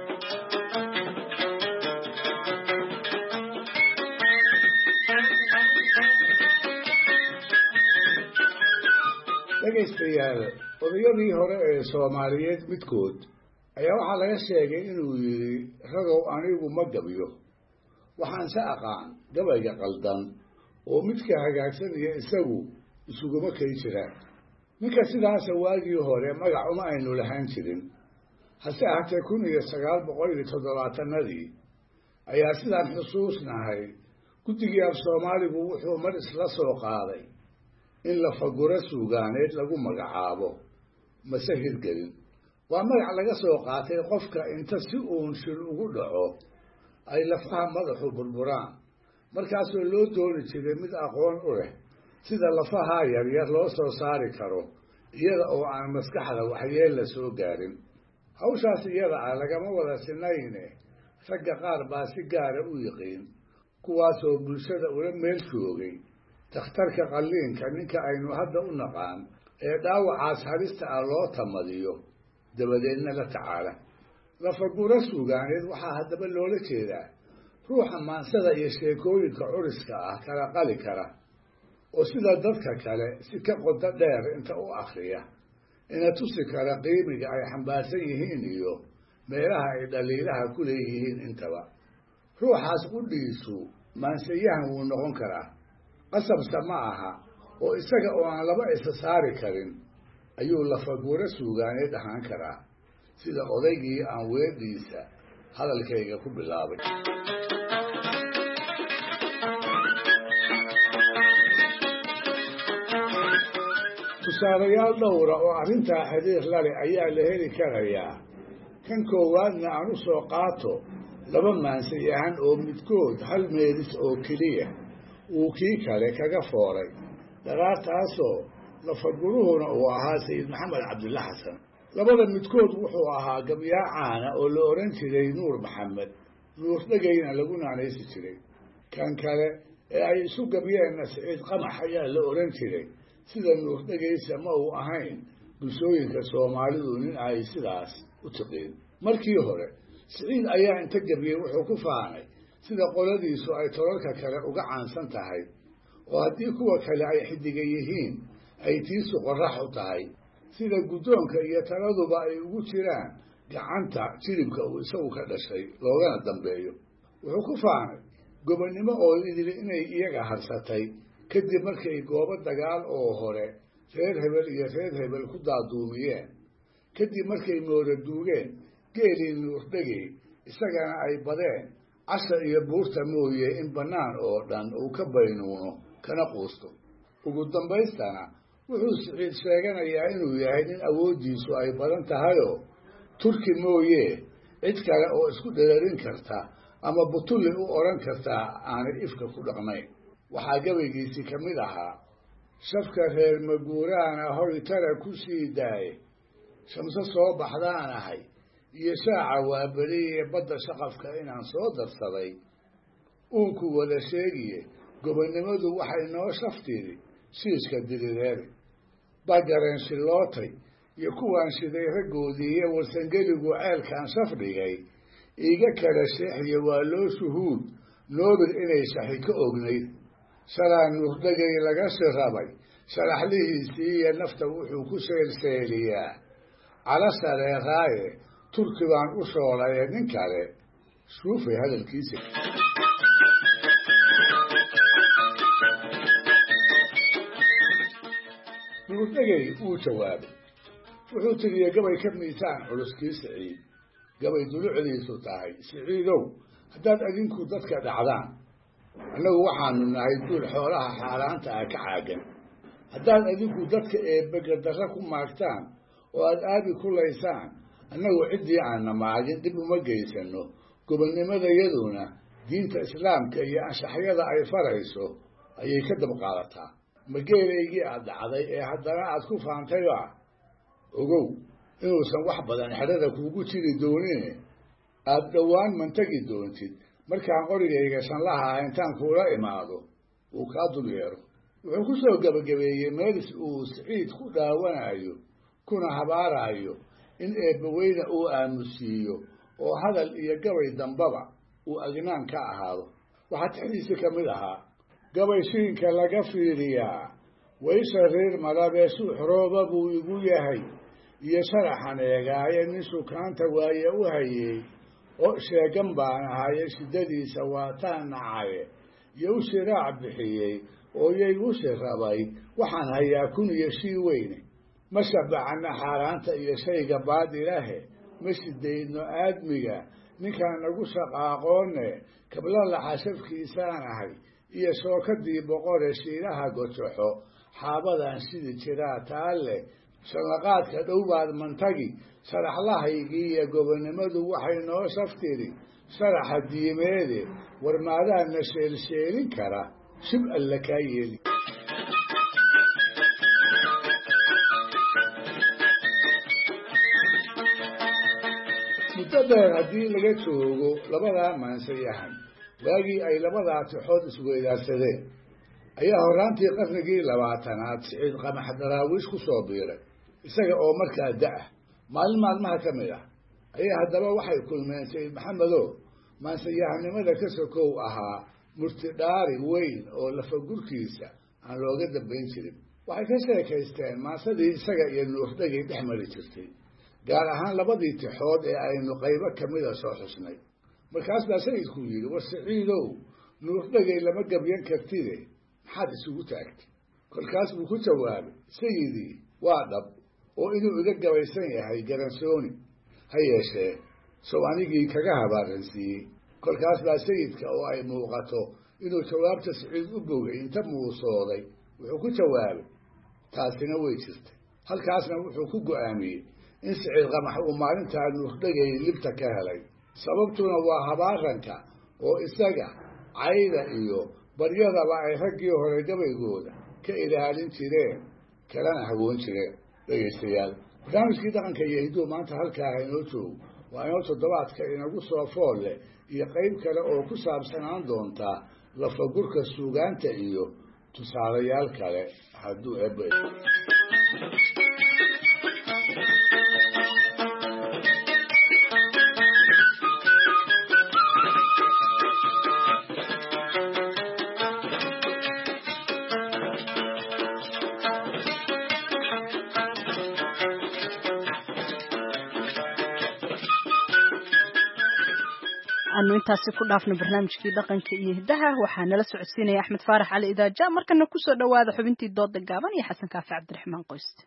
dhegaystayaal odayadii hore ee soomaaliyeed midkood ayaa waxaa laga sheegay inuu yidhi ragow anigu ma gabyo waxaanse aqaan gabayga qaldan oo midka hagaagsan iyo isagu isuguma keli jiraan ninka sidaasa waagii hore magac uma aynu lahaan jirin hase ahaatee 1970 ayaa sidaan xusuusnahay guddigii af soomaaligu wuxuu mar isla soo qaaday in lafaguro suugaaneed lagu magacaabo mase hirgelin waa magac laga soo qaatay qofka inta si uun shil ugu dhaco ay lafaha madaxu burburaan markaasoo loo dooni jiray mid aqoon u leh sida lafaha yaryar loo soo saari karo iyada oo aan maskaxda waxyeel la soo gaarin hawshaas iyada ah lagama wada sinayne ragga qaar baa si gaara u yiqiin kuwaasoo bulshada ula meel joogay takhtarka qalliinka ninka aynu hadda u naqaan ee dhaawacaas halista ah loo tamadiyo dabadeedna la tacaala lafaguro suugaaneed waxaa haddaba loola jeedaa ruuxa maansada iyo sheekooyinka curiska ah kala qali kara oo sida dadka kale si ka qodo dheer inta u akhriya ina tusi kara qiimiga ay xambaarsan yihiin iyo meelaha ay dhaliilaha ku leeyihiin intaba ruuxaas qudhiisu maansayahan wuu noqon karaa qasabsa ma aha oo isaga oo aan laba isa saari karin ayuu lafaguro suugaaneed ahaan karaa sida odaygii aan weedhiisa hadalkayga ku bilaabay tusaalayaal dhowra oo arrintaa xiriir lale ayaa la heli karayaa kan koowaadna aan u soo qaato laba maansayahan oo midkood hal meelis oo keliya uu kii kale kaga fooray dharaartaasoo lafaguruhuna uu ahaa sayid maxamed cabdilla xasan labada midkood wuxuu ahaa gabyaa caana oo la odhan jiray nuur maxamed nuur dhegayna lagu naanaysi jiray kan kale ee ay isu gabyeenna siciid qamax ayaa la odhan jiray sida nuur dhegaysa ma uu ahayn bulshooyinka soomaalidu nin ay sidaas u tiqiin markii hore siciid ayaa inta gabyey wuxuu ku faanay sida qoladiisu ay tolalka kale uga caansan tahay oo haddii kuwa kale ay xidiga yihiin ay tiisu qorax u tahay sida guddoonka iyo taladuba ay ugu jiraan gacanta jilibka uu isagu ka dhashay loogana dambeeyo wuxuu ku faanay gobonnimo oo idili inay iyaga harsatay kadib markay goobo dagaal oo hore reer hebel iyo reer hebel ku daaduumiyeen kadib markay mooda duugeen geelii nuur dhegey isagana ay badeen casha iyo buurta mooye in bannaan oo dhan uu ka baynuuno kana quusto ugu dambaystana wuxuu siciid sheeganayaa inuu yahay nin awooddiisu ay badan tahayoo turki mooye cid kale oo isku dherarin karta ama butulli u odhan kartaa aanay ifka ku dhaqnayn waxaa gabaygiisii ka mid ahaa shafka reer maguuraana horitara ku sii daaye shamse soo baxdaan ahay iyo shaaca waaberiye badda shaqafka inaan soo darsaday uunku wada sheegiye gobonnimadu waxay noo shaftiri shiishka dirireeri bagareen shillootay iyo kuwaan shiday raggoodii iyo warsangeligu ceelkaan shaf dhigay iiga kala sheexiya waa loo shuhuud noobir inay shaxi ka ognayd shalaa nuurdhegay laga shirabay sharaxlihiisii iyo nafta wuxuu ku seelseeliyaa cala sareeraaye turki baan u shoolaye nin kale shuufay hadalkiisa nuurdhegay wuu jawaabay wuxuu tiriyey gabay ka miisaan culuskii siciid gabay dulucdiisu tahay siciidow haddaad adinku dadka dhacdaan annagu waxaanu nahay duul xoolaha xaaraanta ah ka caagan haddaad adinku dadka eebbegadarra ku maagtaan oo aad aabi ku laysaan annagu ciddii aanna maagin dhib uma geysano gobonnimadayaduna diinta islaamka iyo anshaxyada ay farayso ayay ka dabqaadataa ma geelaygii aad dhacday ee haddana aad ku faantayba ogow inuusan wax badan xedhada kuugu jiri doonine aada dhowaan mantagi doontid markaan qorigayga shanlaha intaan kuula imaado uu kaa dul yeero wuxuu ku soo gebagabeeyey meelis uu siciid ku dhaawanayo kuna habaarayo in eebbaweyne uu aamusiiyo oo hadal iyo gabay dambaba uu agnaan ka ahaado waxaa tixdiisi ka mid ahaa gabay shiinka laga fiiriyaa waysha reer madabee suux rooba buu igu yahay iyo sharaxan eegaaye nin sukaanta waaye u hayey oo sheegan baan ahaye shiddadiisa waataan nacaye iyo u shiraac bixiyey oo yaygu shirabay waxaan hayaa kun iyo shii weyne ma shabacana xaaraanta iyo shayga baadilahe ma shidaydno aadmiga ninkaan nagu shaqaaqoone kabla laxashafkiisaan ahay iyo shookadii boqore shiilaha gojoxo xaabadan sidi jiraa taalle shanlaqaadka dhowbaad mantagi sharaxlahaygii iyo gobonnimadu waxay noo shaftiri sharaxa diimeede warmaadaadna sheelsheelin kara shib alla kaa yeeli muddo dheer haddii laga joogo labadaa maansayahan waagii ay labadaa tixood isweydaarsadeen ayaa horraantii qarnigii 20aad siciid qamax daraawiish ku soo biiray isaga oo markaa da-ah maalin maalmaha ka mid ah ayaa haddaba waxay kulmeen sayid maxamedow maansayahanimada ka sokow ahaa murtidhaari weyn oo lafagurkiisa aan looga dambayn jirin waxay ka sheekaysteen maansadii isaga iyo nuurdhagay dhex mari jirtay gaar ahaan labadii tixood ee aynu qaybo kamida soo xusnay markaas baa sayidku yidhi war siciidow nuurdhagay lama gabyan kartide maxaad isugu taagtay kolkaas buu ku jawaabay sayidii waa dhab oo inuu iga gabaysan yahay garansooni ha yeeshee sow anigii kaga habaaransiiyey kolkaas baa sayidka oo ay muuqato inuu jawaabta siciid u bogay inta muusooday wuxuu ku jawaabay taasina way jirtay halkaasna wuxuu ku go-aamiyey in siciid qamax uu maalintaa nuurdhagay libta ka helay sababtuna waa habaaranka oo isaga cayda iyo baryadaba ay raggii hore gabaygooda ka ilaalin jireen kalana hagoon jireen dhegaystayaal barnaamijkii dhaqanka iyo hidduu maanta halkaa inoo joogo waa inoo toddobaadka inagu soo fool leh iyo qayb kale oo ku saabsanaan doontaa lafagurka suugaanta iyo tusaalayaal kale hadduu ebe aanu intaasi ku dhaafno barnaamijkii dhaqanka iyo hiddaha waxaa nala socodsiinaya axmed faarax cali idaaja markana kusoo dhawaada xubintii dooda gaaban iyo xasan kaafi cabdiraxmaan qoyste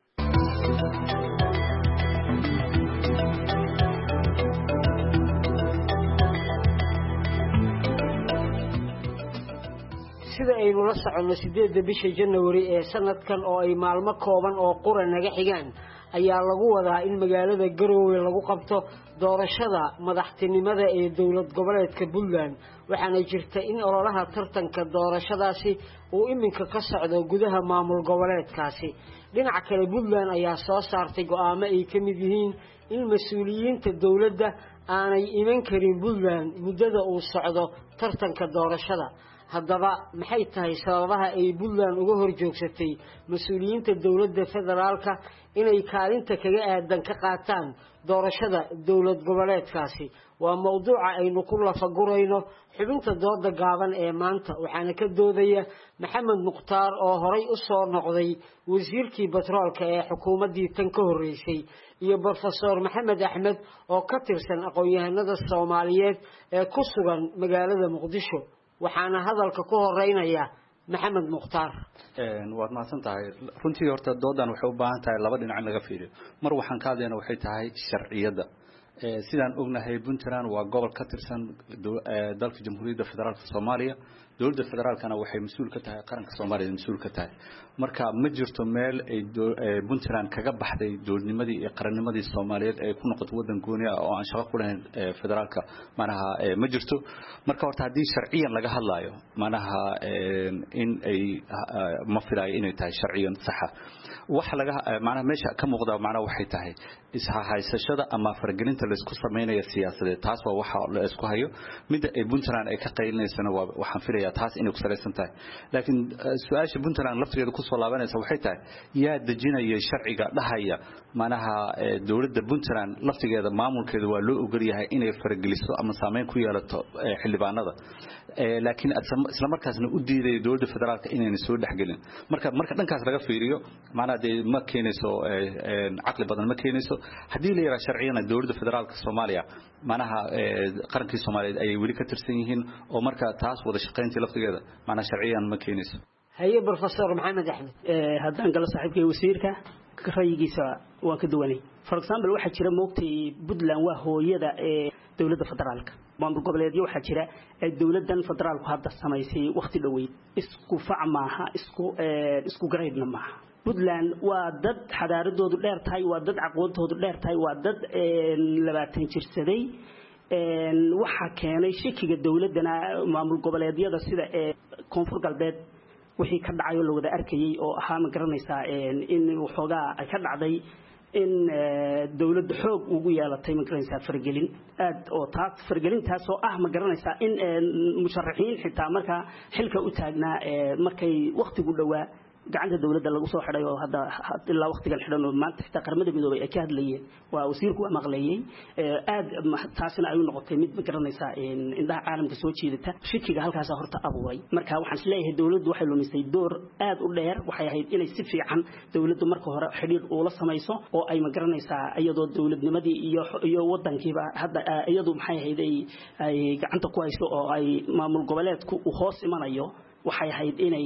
sida aynu la soconno 8 bisha January ee sanadkan oo ay maalmo kooban oo qura naga xigaan ayaa lagu wadaa in magaalada Garowe lagu qabto doorashada madaxtinimada ee dawlad goboleedka Puntland waxaana jirta in ololaha tartanka doorashadaasi uu iminka ka socdo gudaha maamul goboleedkaasi dhinaca kale Puntland ayaa soo saartay go'aamo ay ka mid yihiin in mas'uuliyiinta dawladda aanay iman karin Puntland muddada uu socdo tartanka doorashada haddaba maxay tahay sababaha ay Puntland uga horjoogsatay mas'uuliyiinta dawladda federaalka inay kaalinta kaga aadan ka qaataan doorashada dawlad goboleedkaasi waa mowduuca aynu ku lafagurayno xubinta dooda gaaban ee maanta waxaana ka doodaya Maxamed Mukhtaar oo horay u soo noqday wasiirkii batroolka ee xukuumaddii tan ka horeysay iyo Professor Maxamed Axmed oo ka tirsan aqoon-yahanada Soomaaliyeed ee ku sugan magaalada Muqdisho waxaana hadalka ku horeynaya Maxamed Mukhtaar waad maasan tahay runtii horta doodan waxay u baahan tahay laba dhinac in laga fiiriyo mar waxaan ka hadlaynaa waxay tahay sharciyada sidaan ognahay Puntland waa gobol ka tirsan dalka Jamhuuriyadda Federaalka Soomaaliya dowladda federaalkana waxay mas'uul ka tahay qaranka Soomaaliya mas'uul ka tahay marka ma jirto meel ay Puntland kaga baxday dowladnimadii iyo qarannimadii Soomaaliyeed ay ku noqoto wadan gooni ah oo aan shaqo ku lahayn federaalka manaha ma jirto marka horta hadii sharciyan laga hadlayo manaha in ay ma filayo inay tahay sharciyan sax wax laga manaha meesha ka muuqda manaha waxay tahay ishahaysashada ama fargelinta la isku sameeyo siyaasadeed taas waa waxa la isku hayo mid ay Puntland ay ka qaylinaysan waxaan filayaa taas inay ku saleysan tahay laakiin su'aasha Puntland lafteeda ku soo laabanaysa waxay tahay yaa dejinaya sharciga dhahaya manaha dowladda Puntland lafteeda maamulkeeda waa loo ogol yahay inay fargeliso ama saameyn ku yeelato xildhibaanada laakiin isla markaasna u diiday dowladda federaalka inay soo dhaxgelin marka dhankaas laga fiiriyo macna ma keenayso aqli badan ma keenayso hadii la yiraahdo sharciyana dowladda federaalka Soomaaliya manaha qarankii Soomaaliyeed ay wali ka tirsan yihiin oo marka taas wada shaqeyntii lafteeda macna sharciyan ma keenayso haye professor Maxamed Axmed haddaan gala saaxiibkay wasiirka rayigiisa waan ka duwanay for example waxa jira moogtay Puntland waa hooyada dowladda federaalka maamul goboleedyo waxa jira dowladdan federaalku hadda samaysay waqti dhaweyd isku fac maaha isku gareedna maaha Puntland waa dad xadaaradoodu dheer tahay waa dad aqoontoodu dheer tahay waa dad 20 jirsaday waxa keenay shakiga dowladana maamul goboleedyada sida koonfur galbeed wixii ka dhacay oo wada arkayay oo ahaa ma garanaysaa in waxoogaa ay ka dhacday in dawladda xoog ugu yeelatay ma garanaysaa fargelin aad oo taas fargelintaas oo ah ma garanaysaa in musharaxiin xitaa marka xilka u taagnaa markay waqtigu dhawaa gacanta dawladda lagu soo xidhay oo hadda ilaa waqtigan xidhan oo maanta xitaa qaramada midoobay ay ka hadlayeen waa wasiirku waa maqlayay aad taasina ay u noqotay mid ma garanaysaa indhaha caalamka soo jeedata shikiga halkaas horta abuuray marka waxaan isleeyahay dawladdu waxay lumisay door aad u dheer waxay ahayd inay si fiican dawladdu marka hore xidhiidh uu la samayso oo ay ma garanaysaa iyadoo dawladnimadii iyo wadankiiba hadda iyadu maxay ahayd ay gacanta ku hayso oo ay maamul goboleedku u hoos imanayo waxay ahayd inay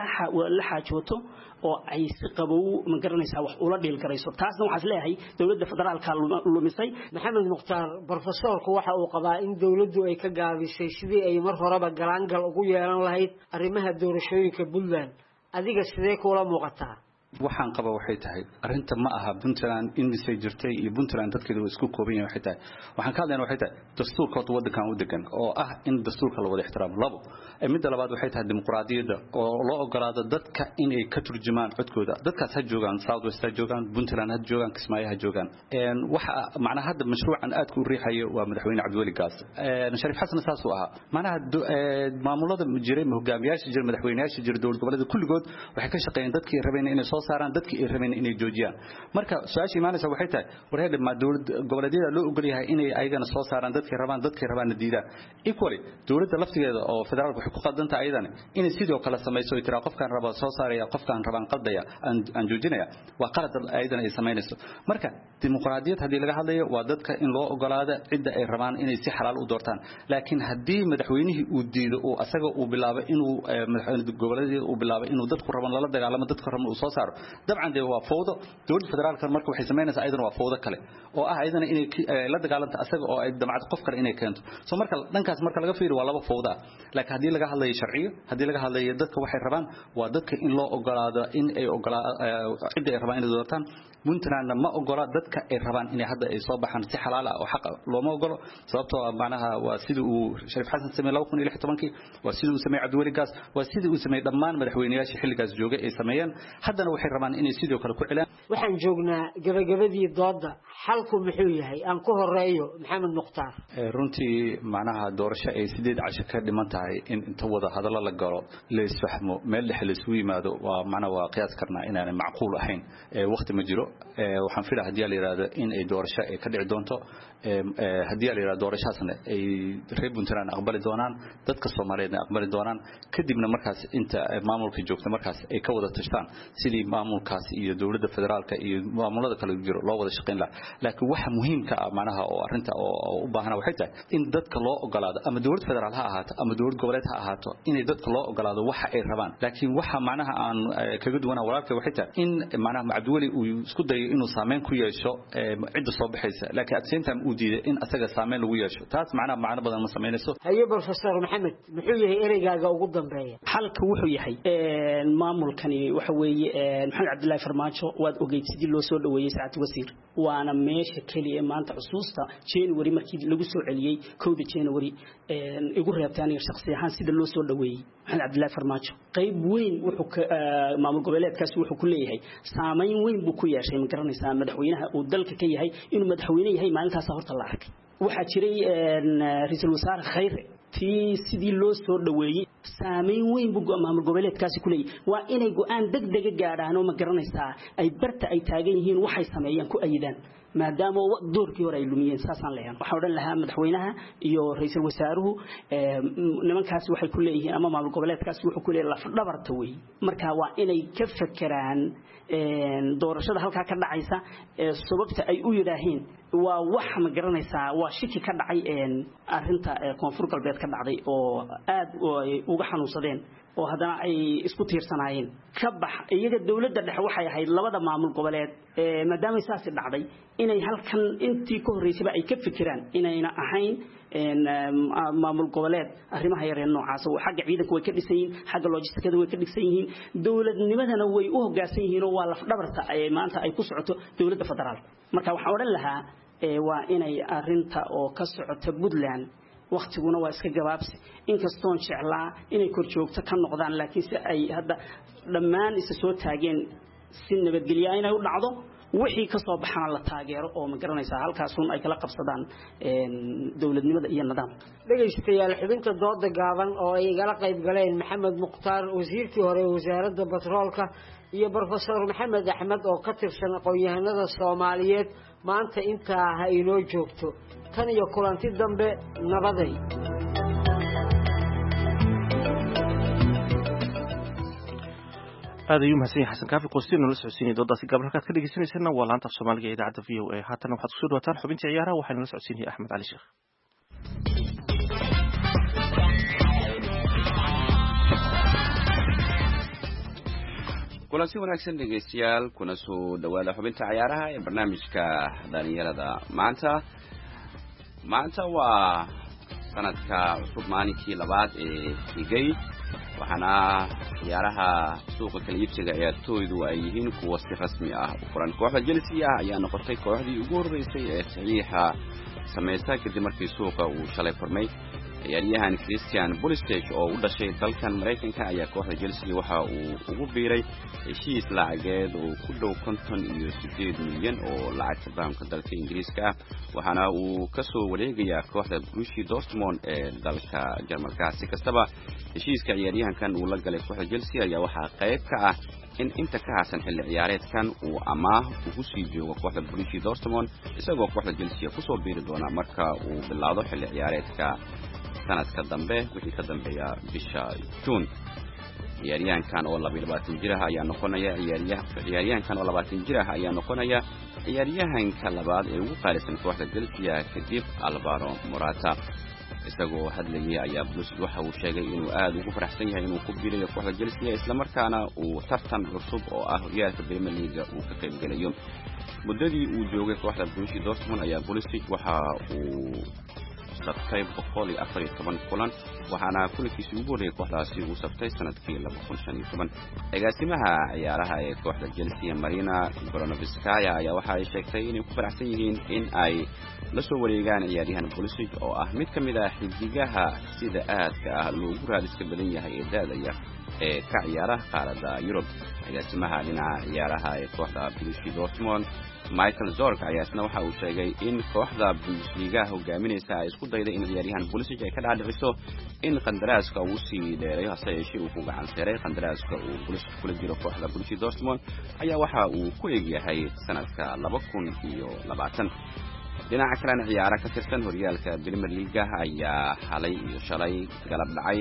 la xaajooto oo ay si qabow ma garanaysaa wax ula dhil garayso taasna waxa isleeyahay dawladda federaalka lumisay maxamed muqtaar professorku waxa uu qabaa in dawladdu ay ka gaabisay sidii ay mar horeba galaangal ugu yeelan lahayd arrimaha doorashooyinka Puntland adiga sidee kula muuqataa waxaan qaba waxay tahay arinta ma aha Puntland in misay jirtay iyo Puntland dadkeedu isku kooban yahay waxay tahay waxaan ka hadlaynaa waxay tahay dastuurka wadankan u degan oo ah in dastuurka la wada ixtiraamo labo midda labaad waxay tahay dimuqraadiyadda oo loo ogolaado dadka in ay ka turjumaan codkooda dadkaas ha joogaan South West ha joogaan Puntland ha joogaan Kismaayo ha joogaan waxa macna hadda mashruucan aad ku riixayo waa madaxweyne Cabdiweli Gaas Shariif Xasan saas oo ah macnaha maamulada jiray hogaamiyaasha jiray madaxweynayaasha jiray dowlad goboleedka kulligood waxay ka shaqeeyeen dadkii rabeen inay soo saaraan dadkii ay rabeen inay joojiyaan marka su'aasha imaanaysa waxay tahay wareer ma dowlad goboleedyada loo ogol yahay inay ayagana soo saaraan dadkii rabaan diidaan equally dowladda laftigeeda oo federaalku waxay ku qadantaa ayadana inay sidoo kale samayso tira qofkan raba soo saaraya qofkan rabaan qaldaya aan joojinaya waa qalad ayadana ay sameynayso marka dimuqraadiyad hadii laga hadlayo waa dadka in loo ogolaado cidda ay rabaan inay si xalaal u doortaan laakiin hadii madaxweynaha uu diido oo asaga uu bilaabo inuu madaxweynaha goboleedyada uu bilaabo inuu dadku rabaan la dagaalamo dadka rabaan uu soo saaro dabcan de waa fowdo dowladda federaalka marka waxay sameynaysaa ayadana waa fowdo kale oo ah ayadana inay la dagaalanto asaga oo ay damacad qof kale inay keento soo marka dhankaas marka laga fiiriyo waa laba fowdo laakiin hadii laga hadlayo sharciyo hadii laga hadlayo dadka waxay rabaan waa dadka in loo ogolaado in ay cidda ay rabaan inay doortaan Puntland ma ogola dadka ay rabaan inay hadda ay soo baxaan si xalaal ah oo xaq looma ogolo sababtoo ah macnaha waa sidii uu Shariif Xasan sameeyay 2016 waa sidii uu sameeyay Cabdiweli Gaas waa sidii uu sameeyay dhammaan madaxweynayaasha xilligaas joogay ay sameeyeen haddana waxay rabaan inay sidoo kale ku cilaan waxaan joognaa gabagabadii dooda xalku muxuu yahay aan ku horeeyo maxamed muqtaar runtii macnaha doorasho ay 8 casho ka dhiman tahay in inta wada hadallo la galo la isfahmo meel dhex la isugu yimaado waa macnaha waa qiyaas karnaa inaan macquul ahayn waqti ma jiro waxaan filayaa hadii la yiraahdo in ay doorasho ay ka dhici doonto hadii la yiraahdo doorashaasna ay reer Puntland aqbali doonaan dadka Soomaaliyeed aqbali doonaan kadibna markaas inta maamulka joogta markaas ay ka wada tashtaan sidii maamulkaas iyo dowladda federaalka iyo maamulada kale jiro loo wada shaqeyn lahaa laakiin waxa muhiimka ah macnaha oo arinta oo u baahan waxay tahay in dadka loo ogolaado ama dawlad federaal ha ahaato ama dawlad goboleed ha ahaato in dadka loo ogolaado waxa ay rabaan laakiin waxa macnaha aan kaga duwanaa walaalka waxay tahay in macnaha Cabdiweli uu isku dayo inuu saameyn ku yeesho cid soo baxaysa laakiin at the same time uu diiday in asaga saameyn lagu yeesho taas macna badan ma sameynayso haye professor maxamed muxuu yahay ereygaaga ugu dambeeya halka wuxuu yahay maamulkani waxa weeye maxamed cabdullaahi farmaajo waad ogeyd sidii loo soo dhaweeyay saacad wasiir waana meesha kaliya maanta xusuusta January markii lagu soo celiyay 2 January igu reebtaan shakhsi ahaan sida loo soo dhaweeyay maxamed cabdullaahi farmaajo qayb weyn wuxuu maamul goboleedkaas wuxuu ku leeyahay saameyn weyn buu ku yeeshay ma garanaysaa madaxweynaha uu dalka ka yahay inuu madaxweyne yahay maalintaas horta la arkay waxa jiray ra'iisul wasaare Khayre tii sidii loo soo dhaweeyay saameyn weyn buu maamul goboleedkaasi ku leeyahay waa inay go'aan degdeg gaaraan oo ma garanaysaa ay barta ay taagan yihiin waxay sameeyaan ku ayidaan maadaama doorkii hore ay lumiyeen saasan leeyahay waxa oran lahaa madaxweynaha iyo ra'iisul wasaaruhu nimankaasi waxay ku leeyihiin ama maamul goboleedkaasi wuxuu ku leeyahay laf dhabarta weey marka waa inay ka fakeraan doorashada halka ka dhacaysa sababta ay u yiraahdeen waa wax ma garanaysaa waa shiki ka dhacay arinta koonfur galbeed ka dhacday oo aad uga xanuunsadeen oo hadana ay isku tiirsanaayeen ka bax iyaga dawladda dhexe waxay ahayd labada maamul goboleed maadaama saasi dhacday inay halkan intii ka horeysay ay ka fikiraan inayna ahayn maamul goboleed arrimaha yareen noocaas oo xagga ciidanka way ka dhisan yihiin xagga logistikada way ka dhisan yihiin dawladnimadana way u hoggaansan yihiin oo waa laf dhabarta ay maanta ay ku socoto dawladda federaal marka waxaan oran lahaa waa inay arinta oo ka socoto Puntland waqtiguna waa iska gabaabsi inkastoo jeclaa inay kor joogto ka noqdaan laakiin si ay hadda dhammaan isa soo taageen si nabadgelyo inay u dhacdo wixii ka soo baxana la taageero oo ma garanaysaa halkaas un ay kala qabsadaan dawladnimada iyo nidaamka dhageystayaal xubinta dooda gaaban oo ay igala qayb galeen maxamed muqtaar wasiirkii hore wasaaradda batroolka iyo professor maxamed axmed oo ka tirsan aqoon-yahanada Soomaaliyeed maanta intaa ha inoo joogto tan iyo kulanti dambe nabaday هذا يوم هسين حسن كافي قوستين ونسعسيني ضد داسي قبل كات كدي سنة ولا أنت في الصومالية إذا عدت فيه هاتنا وحد سود وتر حبين عيارة وحنا نسعسيني أحمد علي شيخ kulansi wanaagsan dhegeystayaal kuna soo dhawaada xubinta ciyaaraha ee barnaamijka dhalinyarada maanta waa sanadka cusub maalinkii labaad ee xigay waxaana ciyaaraha suuqa kala iibsiga ciyaartooydu ay yihiin kuwa si rasmi ah u furan kooxda Chelsea ayaa noqotay kooxdii ugu horeysay ee saxiixa sameeyay kadib markii suuqa uu shalay furmay ciyaaryahan Christian Pulisic oo u dhashay dalkan Mareykanka ayaa kooxda Chelsea waxa uu ugu biiray heshiis lacageed oo ku dhow 58 milyan oo lacagta baanka dalka Ingiriiska waxaana uu ka soo wareegayaa kooxda Borussia Dortmund ee dalka Jarmalka si kastaba heshiiska ciyaaryahankan uu la galay kooxda Chelsea ayaa waxa qayb ka ah in inta ka hasan xilli ciyaareedkan uu amaah ugu sii joogo kooxda Borussia Dortmund isagoo kooxda Chelsea ku soo biiri doona marka uu bilaabo xilli ciyaareedka sanadka dambe wixii ka dambeeya bisha June ciyaaryahankan oo 22 jir ah ayaa noqonaya ciyaaryahanka labaad ee ugu qaalisan kooxda Chelsea kadib Alvaro Morata isagoo hadlayay ayaa Pulisic waxa uu sheegay inuu aad ugu faraxsan yahay inuu ku biirayo kooxda Chelsea isla markaana uu tartan cusub oo ah horyaalka Premier League uu ka qayb galayo muddadii uu joogay kooxda Borussia Dortmund ayaa Pulisic waxa uu saftay 114 kulan waxaana kulankiisii ugu horeeyay kooxdaasi uu saftay sanadkii 2015 agaasimaha ciyaaraha ee kooxda Chelsea Marina Granovskaya ayaa waxa ay sheegtay inay ku faraxsan yihiin in ay la soo wareegaan ciyaaryahan Pulisic oo ah mid kamid ah xidigaha sida aadka ah loogu raadiska badan yahay ee daadaya ee ka ciyaaraha qaaradda Yurub agaasimaha dhinaca ciyaaraha ee kooxda Borussia Dortmund Michael Zorc ayaa isna waxa uu sheegay in kooxda Bundesliga hogaaminaysa ay isku dayday in ciyaaryahan Pulisic ay ka dhaadhiciso in qandaraaska uu sii dheereeyo hase yeeshee uu ku gacan saaray qandaraaska uu Pulisic kula jiro kooxda Borussia Dortmund ayaa waxa uu ku eegyahay sanadka 2020 dhinaca kalena ciyaaraha ka tirsan horyaalka Premier League ayaa xalay iyo shalay galab dhacay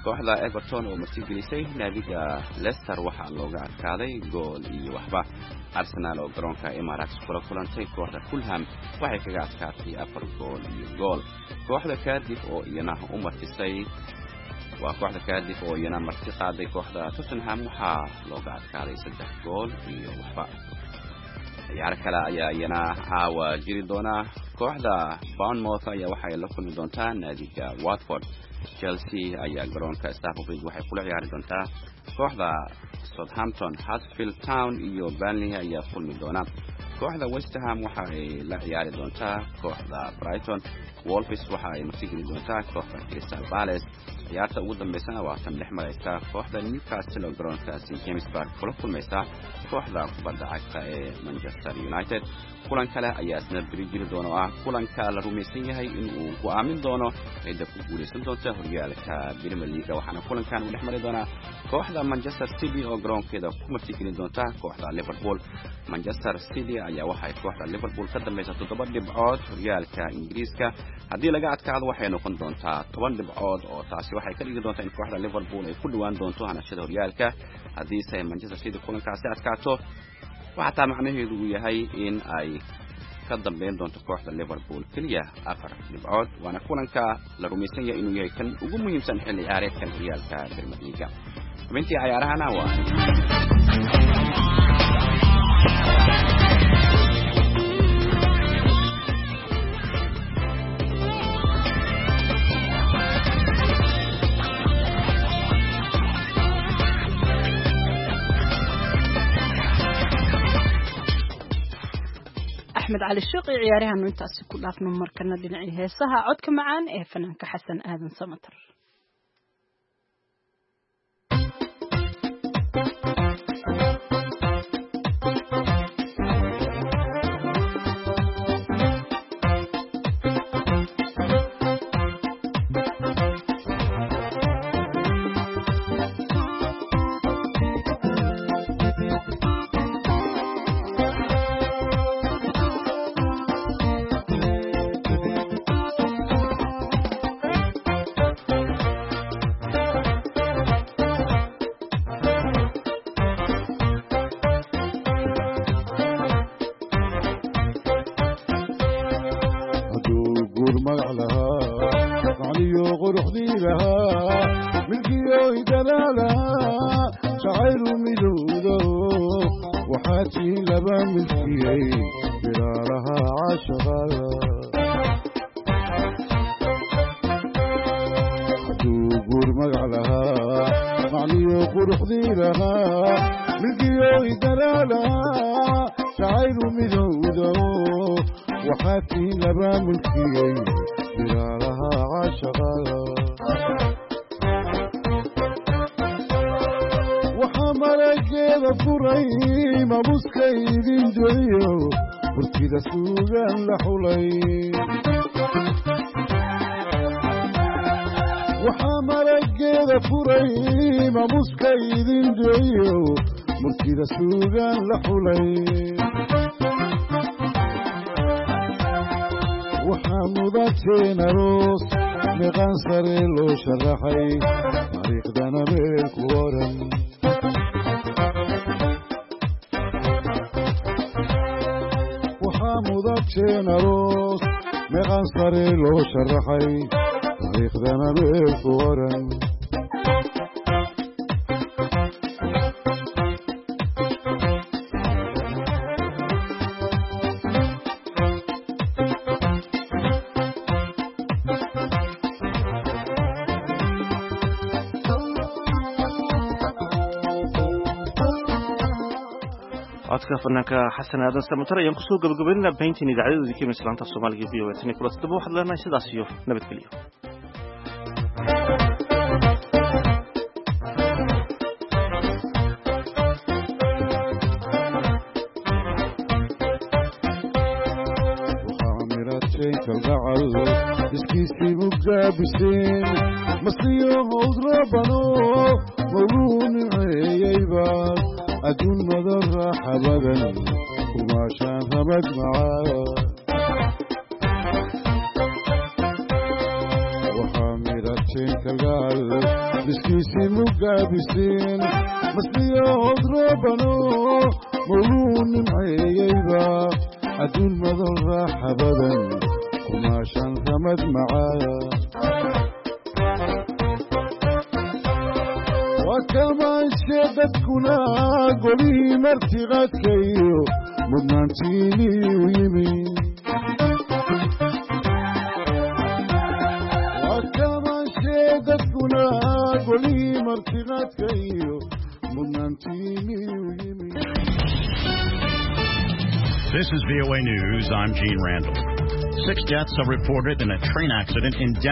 kooxda Everton oo martigelisay naadiga Leicester waxaa looga adkaaday gool iyo waxba Arsenal oo garoonka Emirates kula kulantay kooxda Fulham waxay kaga adkaatay 4 gool iyo gool kooxda Cardiff oo iyana u martisay waa kooxda Cardiff oo iyana marti qaaday kooxda Tottenham waxaa looga adkaaday 3 gool iyo waxba ciyaar kale ayaa iyana caawa jiri doona kooxda Bournemouth ayaa waxay la kulmi doontaa naadiga Watford Chelsea ayaa garoonka Stamford Bridge waxay kula ciyaari doontaa kooxda Southampton Huddersfield Town iyo Burnley ayaa kulmi doona kooxda West Ham waxay la ciyaari doontaa kooxda Brighton Wolves waxa ay martigeli doontaa kooxda Crystal Palace ciyaarta ugu dambeysana waa tan dhex maraysa kooxda Newcastle oo garoonka St James Park kula kulmaysa kooxda kubadda cagta ee Manchester United kulan kale ayaa isna biri jiri doona oo ah kulanka la rumaysan yahay in uu go'aamin doono cidda ku guuleysan doonta horyaalka Premier League waxaana kulankan u dhex mari doona kooxda Manchester City oo garoonkeeda ku martigeli doonta kooxda Liverpool Manchester City ayaa waxay kooxda Liverpool ka dambaysaa 7 dhibcood horyaalka Ingiriiska haddii laga adkaado waxay noqon doontaa 10 dhibcood oo taasi waxay ka dhigi doontaa in kooxda Liverpool ay ku dhawaan doonto hanashada horyaalka haddii say Manchester City kulankaasi adkaato waxa macnaheedu uu yahay in ay ka dambeyn doonto kooxda Liverpool kaliya 4 dhibcood waana kulanka la rumaysan yahay inuu yahay kan ugu muhiimsan xilli ciyaareedkan horyaalka Premier League intii ciyaarahana waa أحمد علي الشوقي عيارها إنه يتأسف كل أفنى مركنا دنعي هيسها عد كمعان فنان كحسن آذن سمتر codka fanaanka xasan aadan samatar ayaan kusoo gabagabaynaa bayntiin idaacadadoodii ka mislaanta Soomaaliga v o a tan kula toddoba waxaad leenahay sidaas iyo nabadgelyo أدون مدر حبدا وما شان همك معاه وحامرتين كالقلب مسكيسي مقابسين مسلية هضربانو مولون معيبا عدون مدن راح أبدا وماشان ثمد معايا وكمان شدتكنا قولي مرتغات كيو مدنانتيني ويمين وكمان شدتكنا قولي مرتغات كيو مدنانتيني ويمين. This is VOA News. I'm Gene Randall. 6 deaths are reported in a train accident in Denver.